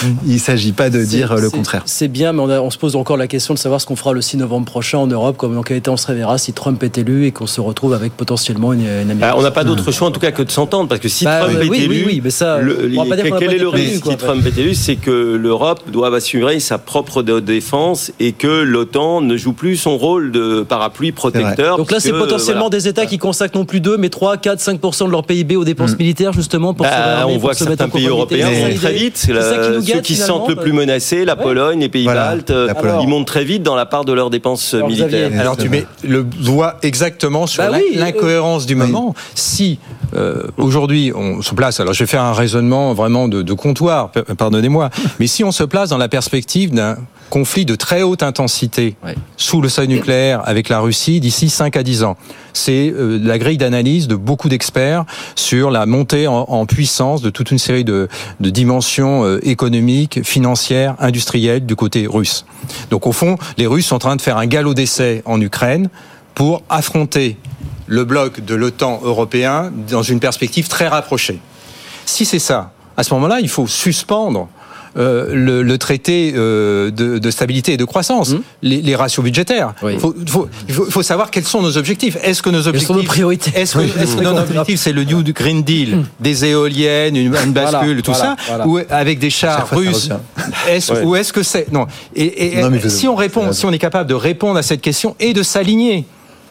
de dire le contraire. C'est bien, mais on se pose encore la question de savoir ce qu'on fera le 6 novembre prochain en Europe, comme dans quel état on se réveillera si Trump est élu et qu'on se retrouve avec potentiellement une Amérique. On n'a pas d'autre choix en tout cas que de s'entendre, parce que si Trump est élu, mais ça, quel est le risque si Trump est élu, c'est que l'Europe doit assurer sa propre défense et que l'OTAN ne joue plus son rôle de parapluie protecteur. Donc là, c'est potentiellement des États qui consacrent non plus 2, mais 3, 4, 5% de leur PIB aux dépenses militaires, justement, pour se réarmer. On voit que certains pays européens montent très vite. Ceux qui se sentent le plus menacés, la Pologne, les pays baltes, ils montent très vite dans la part de leurs dépenses militaires. Alors tu mets le doigt exactement sur l'incohérence du moment. Si aujourd'hui on se place, alors je vais faire un raisonnement vraiment de comptoir, pardonnez-moi, mais si on se place dans la perspective d'un conflit de très haute intensité sous le seuil nucléaire avec la Russie d'ici 5 à 10 ans. C'est la grille d'analyse de beaucoup d'experts sur la montée en puissance de toute une série de dimensions économiques, financières, industrielles du côté russe. Donc au fond, les Russes sont en train de faire un galop d'essai en Ukraine pour affronter le bloc de l'OTAN européen dans une perspective très rapprochée. Si c'est ça, à ce moment-là, il faut suspendre le traité de stabilité et de croissance, les ratios budgétaires. Il faut savoir quels sont nos objectifs. Est-ce que nos objectifs sont nos priorités? Est-ce que nos objectifs c'est le New Green Deal, des éoliennes, une bascule, tout ça, ou avec des chars russes? Ou est-ce que c'est si on répond, si on est capable de répondre à cette question et de s'aligner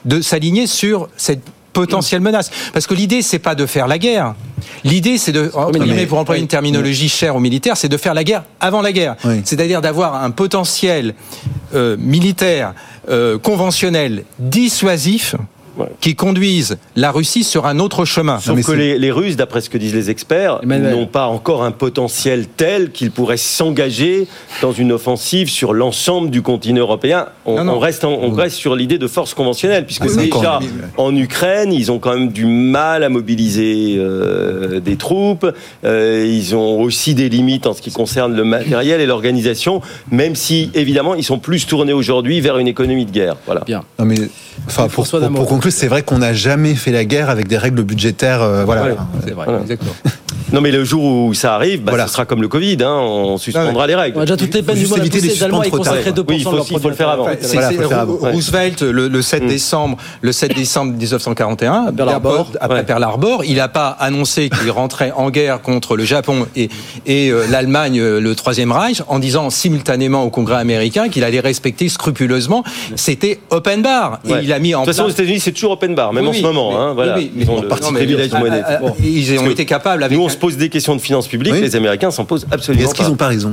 sur cette potentielle menace. Parce que l'idée, c'est pas de faire la guerre. L'idée, c'est pour employer une terminologie chère aux militaires, c'est de faire la guerre avant la guerre. C'est-à-dire d'avoir un potentiel militaire conventionnel dissuasif qui conduisent la Russie sur un autre chemin. Sauf que les Russes, d'après ce que disent les experts, n'ont pas encore un potentiel tel qu'ils pourraient s'engager dans une offensive sur l'ensemble du continent européen. On reste sur l'idée de force conventionnelle, puisque déjà en Ukraine, ils ont quand même du mal à mobiliser des troupes. Ils ont aussi des limites en ce qui concerne le matériel et l'organisation, même si, évidemment, ils sont plus tournés aujourd'hui vers une économie de guerre. Voilà. Bien. Non, mais, pour conclure, c'est vrai qu'on n'a jamais fait la guerre avec des règles budgétaires. C'est vrai, exactement. Non, mais le jour où ça arrive, ce sera comme le Covid, on suspendra les règles. On a déjà toutes les peines du monde à pousser les Allemands et consacrer 2% de leur produit. Il faut le faire avant. Roosevelt, le 7 décembre 1941, après Pearl Harbor, il n'a pas annoncé qu'il rentrait en guerre contre le Japon et l'Allemagne, le Troisième Reich, en disant simultanément au Congrès américain qu'il allait respecter scrupuleusement. C'était open bar. Et il a mis en place. De toute façon, aux États-Unis, c'est toujours open bar, même en ce moment. Ils ont le privilège monnaie. Ils ont été capables avec. Nous, on se pose des questions de finances publiques, les Américains s'en posent absolument pas. Est-ce qu'ils n'ont pas raison?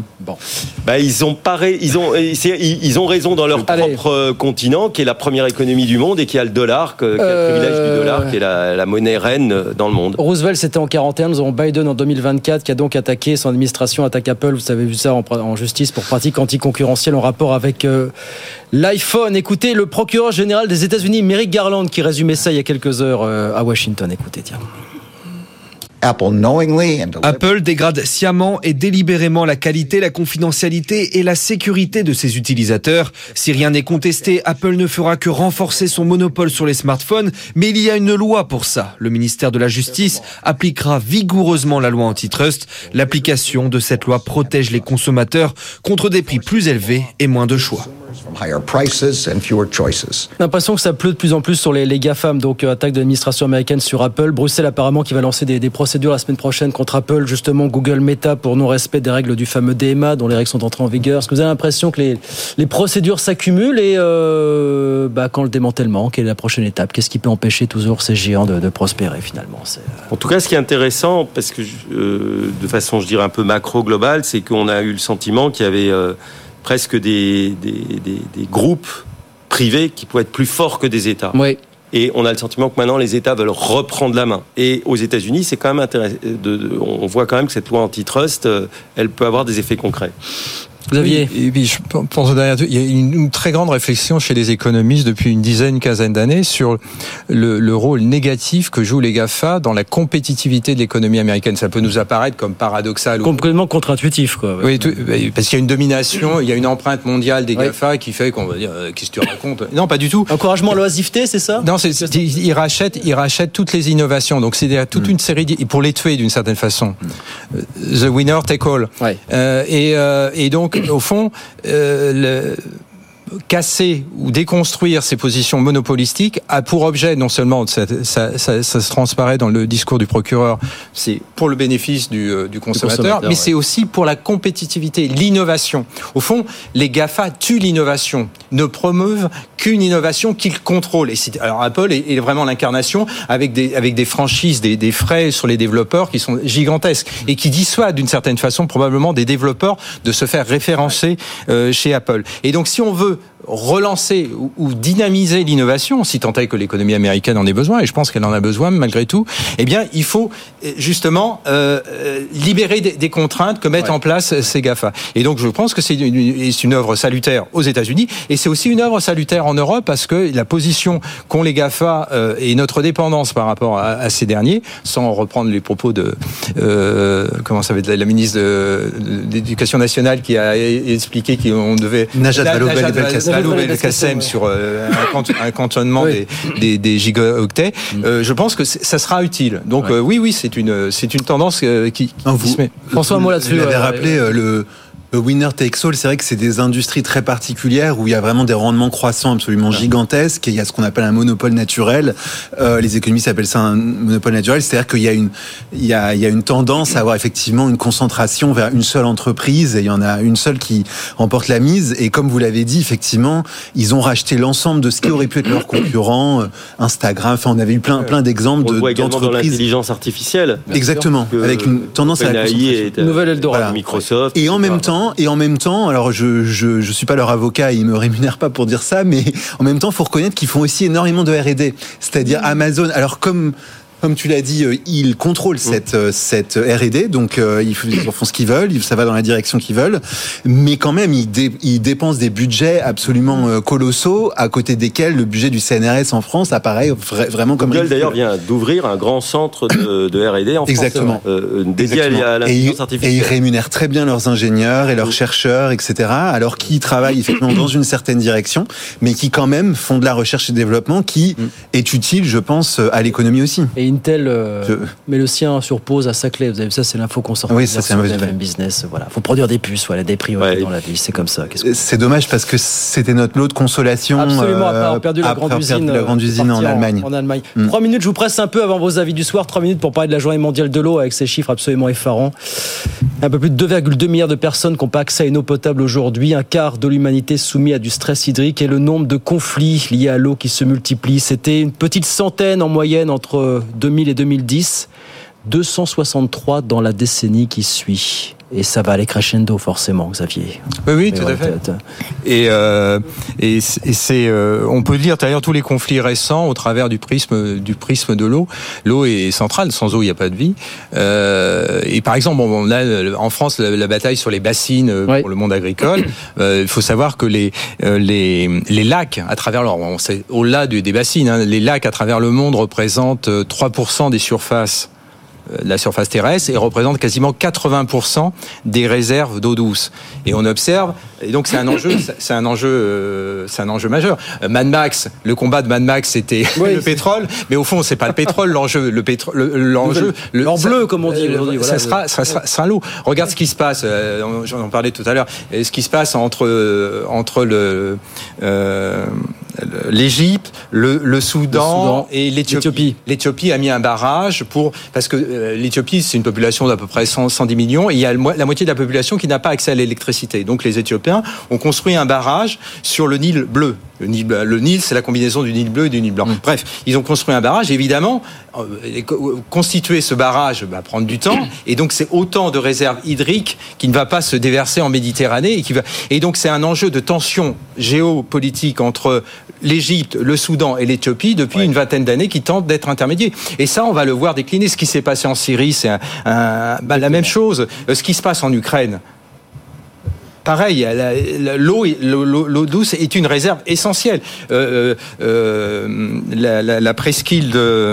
Ils ont raison dans leur propre continent, qui est la première économie du monde et qui a le dollar, qui a le privilège du dollar, qui est la monnaie reine dans le monde. Roosevelt, c'était en 41. Nous avons Biden en 2024 qui a donc attaqué, son administration attaque Apple. Vous avez vu ça en justice pour pratique anticoncurrentielle en rapport avec l'iPhone. Écoutez, le procureur général des États-Unis, Merrick Garland, qui résumait ça il y a quelques heures à Washington. Écoutez, tiens. Apple dégrade sciemment et délibérément la qualité, la confidentialité et la sécurité de ses utilisateurs. Si rien n'est contesté, Apple ne fera que renforcer son monopole sur les smartphones, mais il y a une loi pour ça. Le ministère de la Justice appliquera vigoureusement la loi antitrust. L'application de cette loi protège les consommateurs contre des prix plus élevés et moins de choix. L'impression que ça pleut de plus en plus sur les GAFAM, donc attaque de l'administration américaine sur Apple. Bruxelles apparemment qui va lancer des procédures la semaine prochaine contre Apple, justement Google, Meta pour non-respect des règles du fameux DMA dont les règles sont entrées en vigueur. Est-ce que vous avez l'impression que les procédures s'accumulent et quand le démantèlement, quelle est la prochaine étape? Qu'est-ce qui peut empêcher toujours ces géants de prospérer finalement? En tout cas, ce qui est intéressant, parce que de façon, je dirais, un peu macro-globale, c'est qu'on a eu le sentiment qu'il y avait presque des groupes privés qui pouvaient être plus forts que des États. Oui. Et on a le sentiment que maintenant, les États veulent reprendre la main. Et aux États-Unis, c'est quand même intéressant. On voit quand même que cette loi antitrust, elle peut avoir des effets concrets. Xavier. Oui, et puis je pense il y a une très grande réflexion chez les économistes depuis une quinzaine d'années sur le rôle négatif que jouent les GAFA dans la compétitivité de l'économie américaine. Ça peut nous apparaître comme paradoxal. Complètement contre-intuitif, quoi. Oui, parce qu'il y a une domination, il y a une empreinte mondiale des GAFA qui fait qu'on va dire, qu'est-ce que tu racontes? Non, pas du tout. Encouragement à l'oisiveté, c'est ça? Non, ils rachètent toutes les innovations. Donc c'est toute une série, pour les tuer d'une certaine façon. The winner take all. Ouais. Et donc, au fond, casser ou déconstruire ces positions monopolistiques a pour objet, non seulement, ça se transparaît dans le discours du procureur, c'est pour le bénéfice du consommateur, mais c'est aussi pour la compétitivité, l'innovation. Au fond, les GAFA tuent l'innovation, ne promeuvent qu'une innovation qu'ils contrôlent. Alors Apple est vraiment l'incarnation avec des franchises, des frais sur les développeurs qui sont gigantesques et qui dissuadent d'une certaine façon probablement des développeurs de se faire référencer chez Apple. Et donc si on veut relancer ou dynamiser l'innovation, si tant est que l'économie américaine en ait besoin, et je pense qu'elle en a besoin malgré tout, eh bien, il faut justement libérer des contraintes que mettent en place ces GAFA. Et donc, je pense que c'est une œuvre salutaire aux États-Unis, et c'est aussi une œuvre salutaire en Europe, parce que la position qu'ont les GAFA et notre dépendance par rapport à ces derniers, sans reprendre les propos de la ministre de l'Éducation nationale qui a expliqué qu'on devait... Najat Vallaud-Belkacem sur un cantonnement des gigaoctets. Je pense que ça sera utile. Donc oui, c'est une tendance qui se met. François, un mot là-dessus. Vous l'avez rappelé, le winner takes all, c'est vrai que c'est des industries très particulières où il y a vraiment des rendements croissants absolument gigantesques et il y a ce qu'on appelle un monopole naturel. Les économistes appellent ça un monopole naturel, c'est-à-dire qu'il y a une tendance à avoir effectivement une concentration vers une seule entreprise et il y en a une seule qui remporte la mise. Et comme vous l'avez dit, effectivement, ils ont racheté l'ensemble de ce qui aurait pu être leurs concurrents, Instagram. Enfin, on avait eu plein d'exemples d'entreprises. Dans l'intelligence artificielle. Exactement, avec une tendance à la concentration. Nouvelle Eldorado. Microsoft. Et en même temps, alors je suis pas leur avocat, ils me rémunèrent pas pour dire ça, mais en même temps, faut reconnaître qu'ils font aussi énormément de R&D. C'est-à-dire Amazon, alors comme tu l'as dit, ils contrôlent cette R&D, donc ils font ce qu'ils veulent, ça va dans la direction qu'ils veulent, mais quand même ils dépensent des budgets absolument colossaux, à côté desquels le budget du CNRS en France apparaît vraiment comme Google d'ailleurs vient d'ouvrir un grand centre de R&D en France. Exactement. Dédié à l'intelligence artificielle. Et ils rémunèrent très bien leurs ingénieurs et leurs chercheurs, etc., alors qu'ils travaillent effectivement dans une certaine direction, mais qui quand même font de la recherche et développement qui est utile, je pense, à l'économie aussi. Et Intel met le sien sur pause à Saclay. Vous avez vu ça, c'est l'info qu'on sort. Oui, ça c'est un BFM Business. Voilà, faut produire des puces, voilà, des priorités dans la vie, c'est comme ça. C'est dommage parce que c'était notre lot de consolation. Absolument, après avoir perdu la grande usine en Allemagne. 3 minutes, je vous presse un peu avant vos avis du soir. 3 minutes pour parler de la journée mondiale de l'eau avec ces chiffres absolument effarants. Un peu plus de 2,2 milliards de personnes qui n'ont pas accès à une eau potable aujourd'hui. Un quart de l'humanité soumis à du stress hydrique et le nombre de conflits liés à l'eau qui se multiplient. C'était une petite centaine en moyenne entre 2000 et 2010, 263 dans la décennie qui suit. Et ça va aller crescendo forcément, Xavier. Oui, tout à fait. Et c'est, on peut lire d'ailleurs tous les conflits récents au travers du prisme de l'eau. L'eau est centrale. Sans eau, il n'y a pas de vie. Et par exemple, on a en France la bataille sur les bassines pour le monde agricole. Il faut savoir que les lacs à travers au-delà des bassines, les lacs à travers le monde représentent 3% des surfaces de la surface terrestre et représente quasiment 80% des réserves d'eau douce. Et on observe, et donc c'est un enjeu majeur. Mad Max, le combat de Mad Max, c'était le pétrole, mais au fond, c'est pas le pétrole l'enjeu. L'or bleu, comme on dit. Ça sera l'eau. Regarde ce qui se passe. J'en parlais tout à l'heure. Ce qui se passe entre l'Égypte, le Soudan et l'Éthiopie. L'Éthiopie a mis un barrage parce que l'Éthiopie, c'est une population d'à peu près 110 millions, et il y a la moitié de la population qui n'a pas accès à l'électricité. Donc les Éthiopiens ont construit un barrage sur le Nil bleu. Le Nil, c'est la combinaison du Nil bleu et du Nil blanc. Bref, ils ont construit un barrage. Évidemment, constituer ce barrage va prendre du temps, et donc c'est autant de réserves hydriques qui ne va pas se déverser en Méditerranée, et donc c'est un enjeu de tension géopolitique entre l'Égypte, le Soudan et l'Éthiopie depuis une vingtaine d'années, qui tentent d'être intermédiaires. Et ça, on va le voir décliner. Ce qui s'est passé en Syrie, c'est la même chose. Ce qui se passe en Ukraine, pareil, l'eau douce est une réserve essentielle. La presqu'île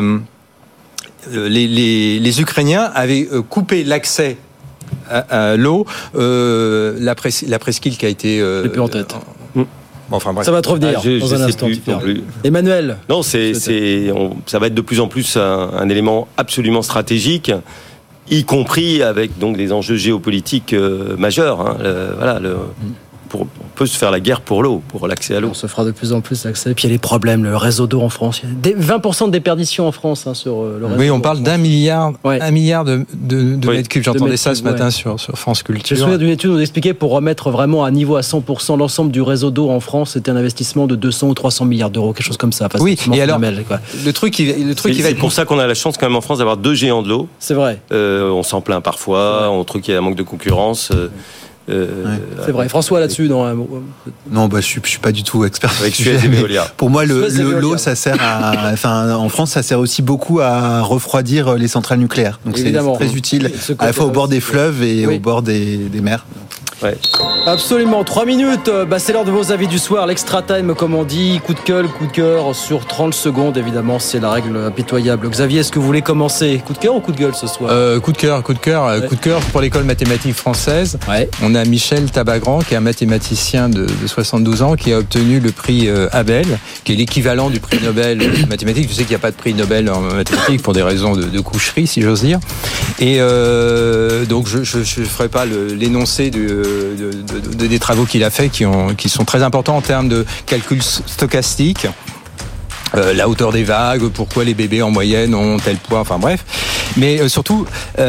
les Ukrainiens avaient coupé l'accès à l'eau. La presqu'île qui a été... J'ai plus en tête. Enfin, bref. Ça va te revenir dans un instant. Emmanuel. Non, ça va être de plus en plus un élément absolument stratégique, y compris avec donc des enjeux géopolitiques majeurs. On peut se faire la guerre pour l'eau, pour l'accès à l'eau. On se fera de plus en plus l'accès. Et puis il y a les problèmes, le réseau d'eau en France. Il y a 20% de déperdition en France sur le réseau. Oui, on parle d'1 milliard, de mètres cubes. J'entendais ça ce matin sur France Culture. Je me souviens d'une étude où on expliquait, pour remettre vraiment à niveau à 100% l'ensemble du réseau d'eau en France, c'était un investissement de 200 ou 300 milliards d'euros, quelque chose comme ça. Oui, et alors, le truc qui va être... pour ça qu'on a la chance quand même en France d'avoir 2 géants de l'eau. C'est vrai. On s'en plaint parfois, on trouve qu'il y a un manque de concurrence. C'est vrai. François, là-dessus, non, je suis pas du tout expert avec Suez et Veolia. Pour moi, l'eau, ça sert en France, ça sert aussi beaucoup à refroidir les centrales nucléaires. Donc c'est très utile à la fois au bord des fleuves et au bord des mers. Ouais. Absolument. 3 minutes, c'est l'heure de vos avis du soir, l'extra time comme on dit, coup de cœur sur 30 secondes, évidemment, c'est la règle impitoyable. Xavier, est-ce que vous voulez commencer? Coup de cœur ou coup de gueule ce soir? Coup de cœur pour l'école mathématique française. On a Michel Tabagran, qui est un mathématicien de 72 ans, qui a obtenu le prix Abel, qui est l'équivalent du prix Nobel mathématique. Je sais qu'il n'y a pas de prix Nobel en mathématiques pour des raisons de coucherie, si j'ose dire. Et donc je ne ferai pas l'énoncé des travaux qu'il a fait qui sont très importants en termes de calcul stochastique. La hauteur des vagues, pourquoi les bébés en moyenne ont tel poids, enfin bref. Mais surtout,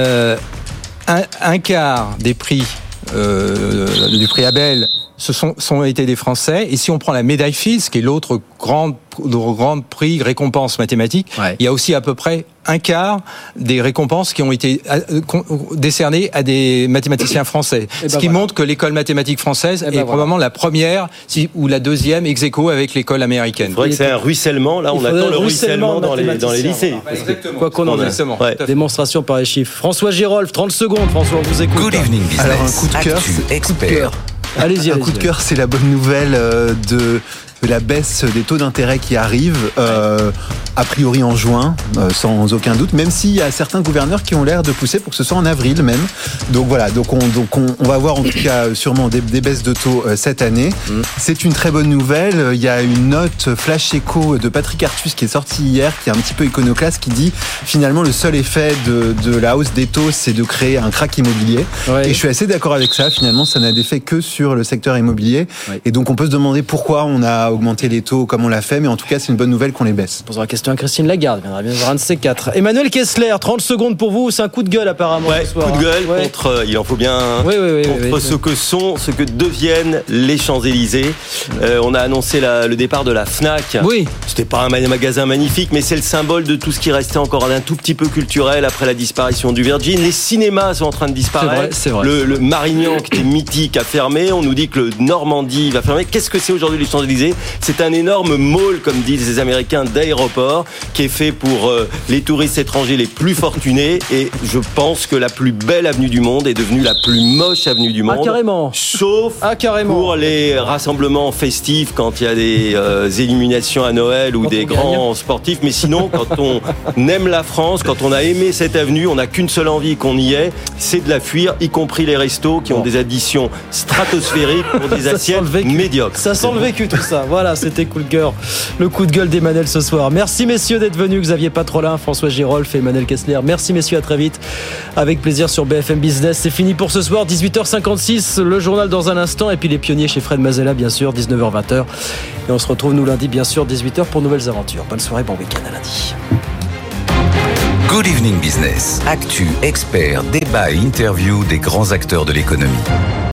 un quart des prix du prix Abel sont été des Français. Et si on prend la médaille Fields, qui est l'autre grande prix récompense mathématique, il y a aussi à peu près un quart des récompenses qui ont été décernées à des mathématiciens français. Ce qui montre que l'école mathématique française est probablement la première ou la deuxième ex aequo avec l'école américaine. Il faudrait que c'est un ruissellement. Là, on attend le ruissellement dans les lycées. Quoi qu'on en dise. Démonstration par les chiffres. François Girolf, 30 secondes. François, on vous écoute. Good evening business. Alors, un coup de cœur, expert. Allez-y. Un coup de cœur, c'est la bonne nouvelle de la baisse des taux d'intérêt qui arrive a priori en juin, sans aucun doute, même s'il y a certains gouverneurs qui ont l'air de pousser pour que ce soit en avril même. Donc voilà, on va voir en tout cas sûrement des baisses de taux cette année. C'est une très bonne nouvelle. Il y a une note flash éco de Patrick Artus qui est sortie hier, qui est un petit peu iconoclaste, qui dit finalement le seul effet de la hausse des taux, c'est de créer un krach immobilier. Et je suis assez d'accord avec ça. Finalement, ça n'a d'effet que sur le secteur immobilier. Et donc on peut se demander pourquoi on a augmenté les taux comme on l'a fait, mais en tout cas c'est une bonne nouvelle qu'on les baisse. On posera la question à Christine Lagarde, viendra bien voir un de ces quatre. Emmanuel Kessler, 30 secondes pour vous, c'est un coup de gueule apparemment. Ce soir, coup de gueule contre, il en faut bien, contre ce que deviennent les Champs-Élysées. On a annoncé le départ de la Fnac. C'était pas un magasin magnifique, mais c'est le symbole de tout ce qui restait encore un tout petit peu culturel après la disparition du Virgin. Les cinémas sont en train de disparaître. C'est vrai. Le Marignan, qui était mythique, a fermé. On nous dit que le Normandie va fermer. Qu'est-ce que c'est aujourd'hui les Champs-Élysées? C'est un énorme mall, comme disent les Américains, d'aéroport, qui est fait pour les touristes étrangers les plus fortunés. Et je pense que la plus belle avenue du monde est devenue la plus moche avenue du monde. Carrément. Sauf pour les rassemblements festifs, quand il y a des éliminations à Noël ou des grands sportifs. Mais sinon, quand on aime la France, quand on a aimé cette avenue, on n'a qu'une seule envie qu'on y est, c'est de la fuir, y compris les restos qui ont des additions stratosphériques pour des assiettes médiocres. Ça sent le vécu tout ça. Voilà, c'était coup de cœur. Le coup de gueule d'Emmanuel ce soir. Merci messieurs d'être venus. Xavier Patrolin, François Girolf et Emmanuel Kessler. Merci messieurs, à très vite. Avec plaisir sur BFM Business. C'est fini pour ce soir. 18h56, le journal dans un instant. Et puis les pionniers chez Fred Mazella, bien sûr, 19h-20h. Et on se retrouve nous lundi, bien sûr, 18h pour nouvelles aventures. Bonne soirée, bon week-end, à lundi. Good Evening Business. Actu, experts, débat et interview des grands acteurs de l'économie.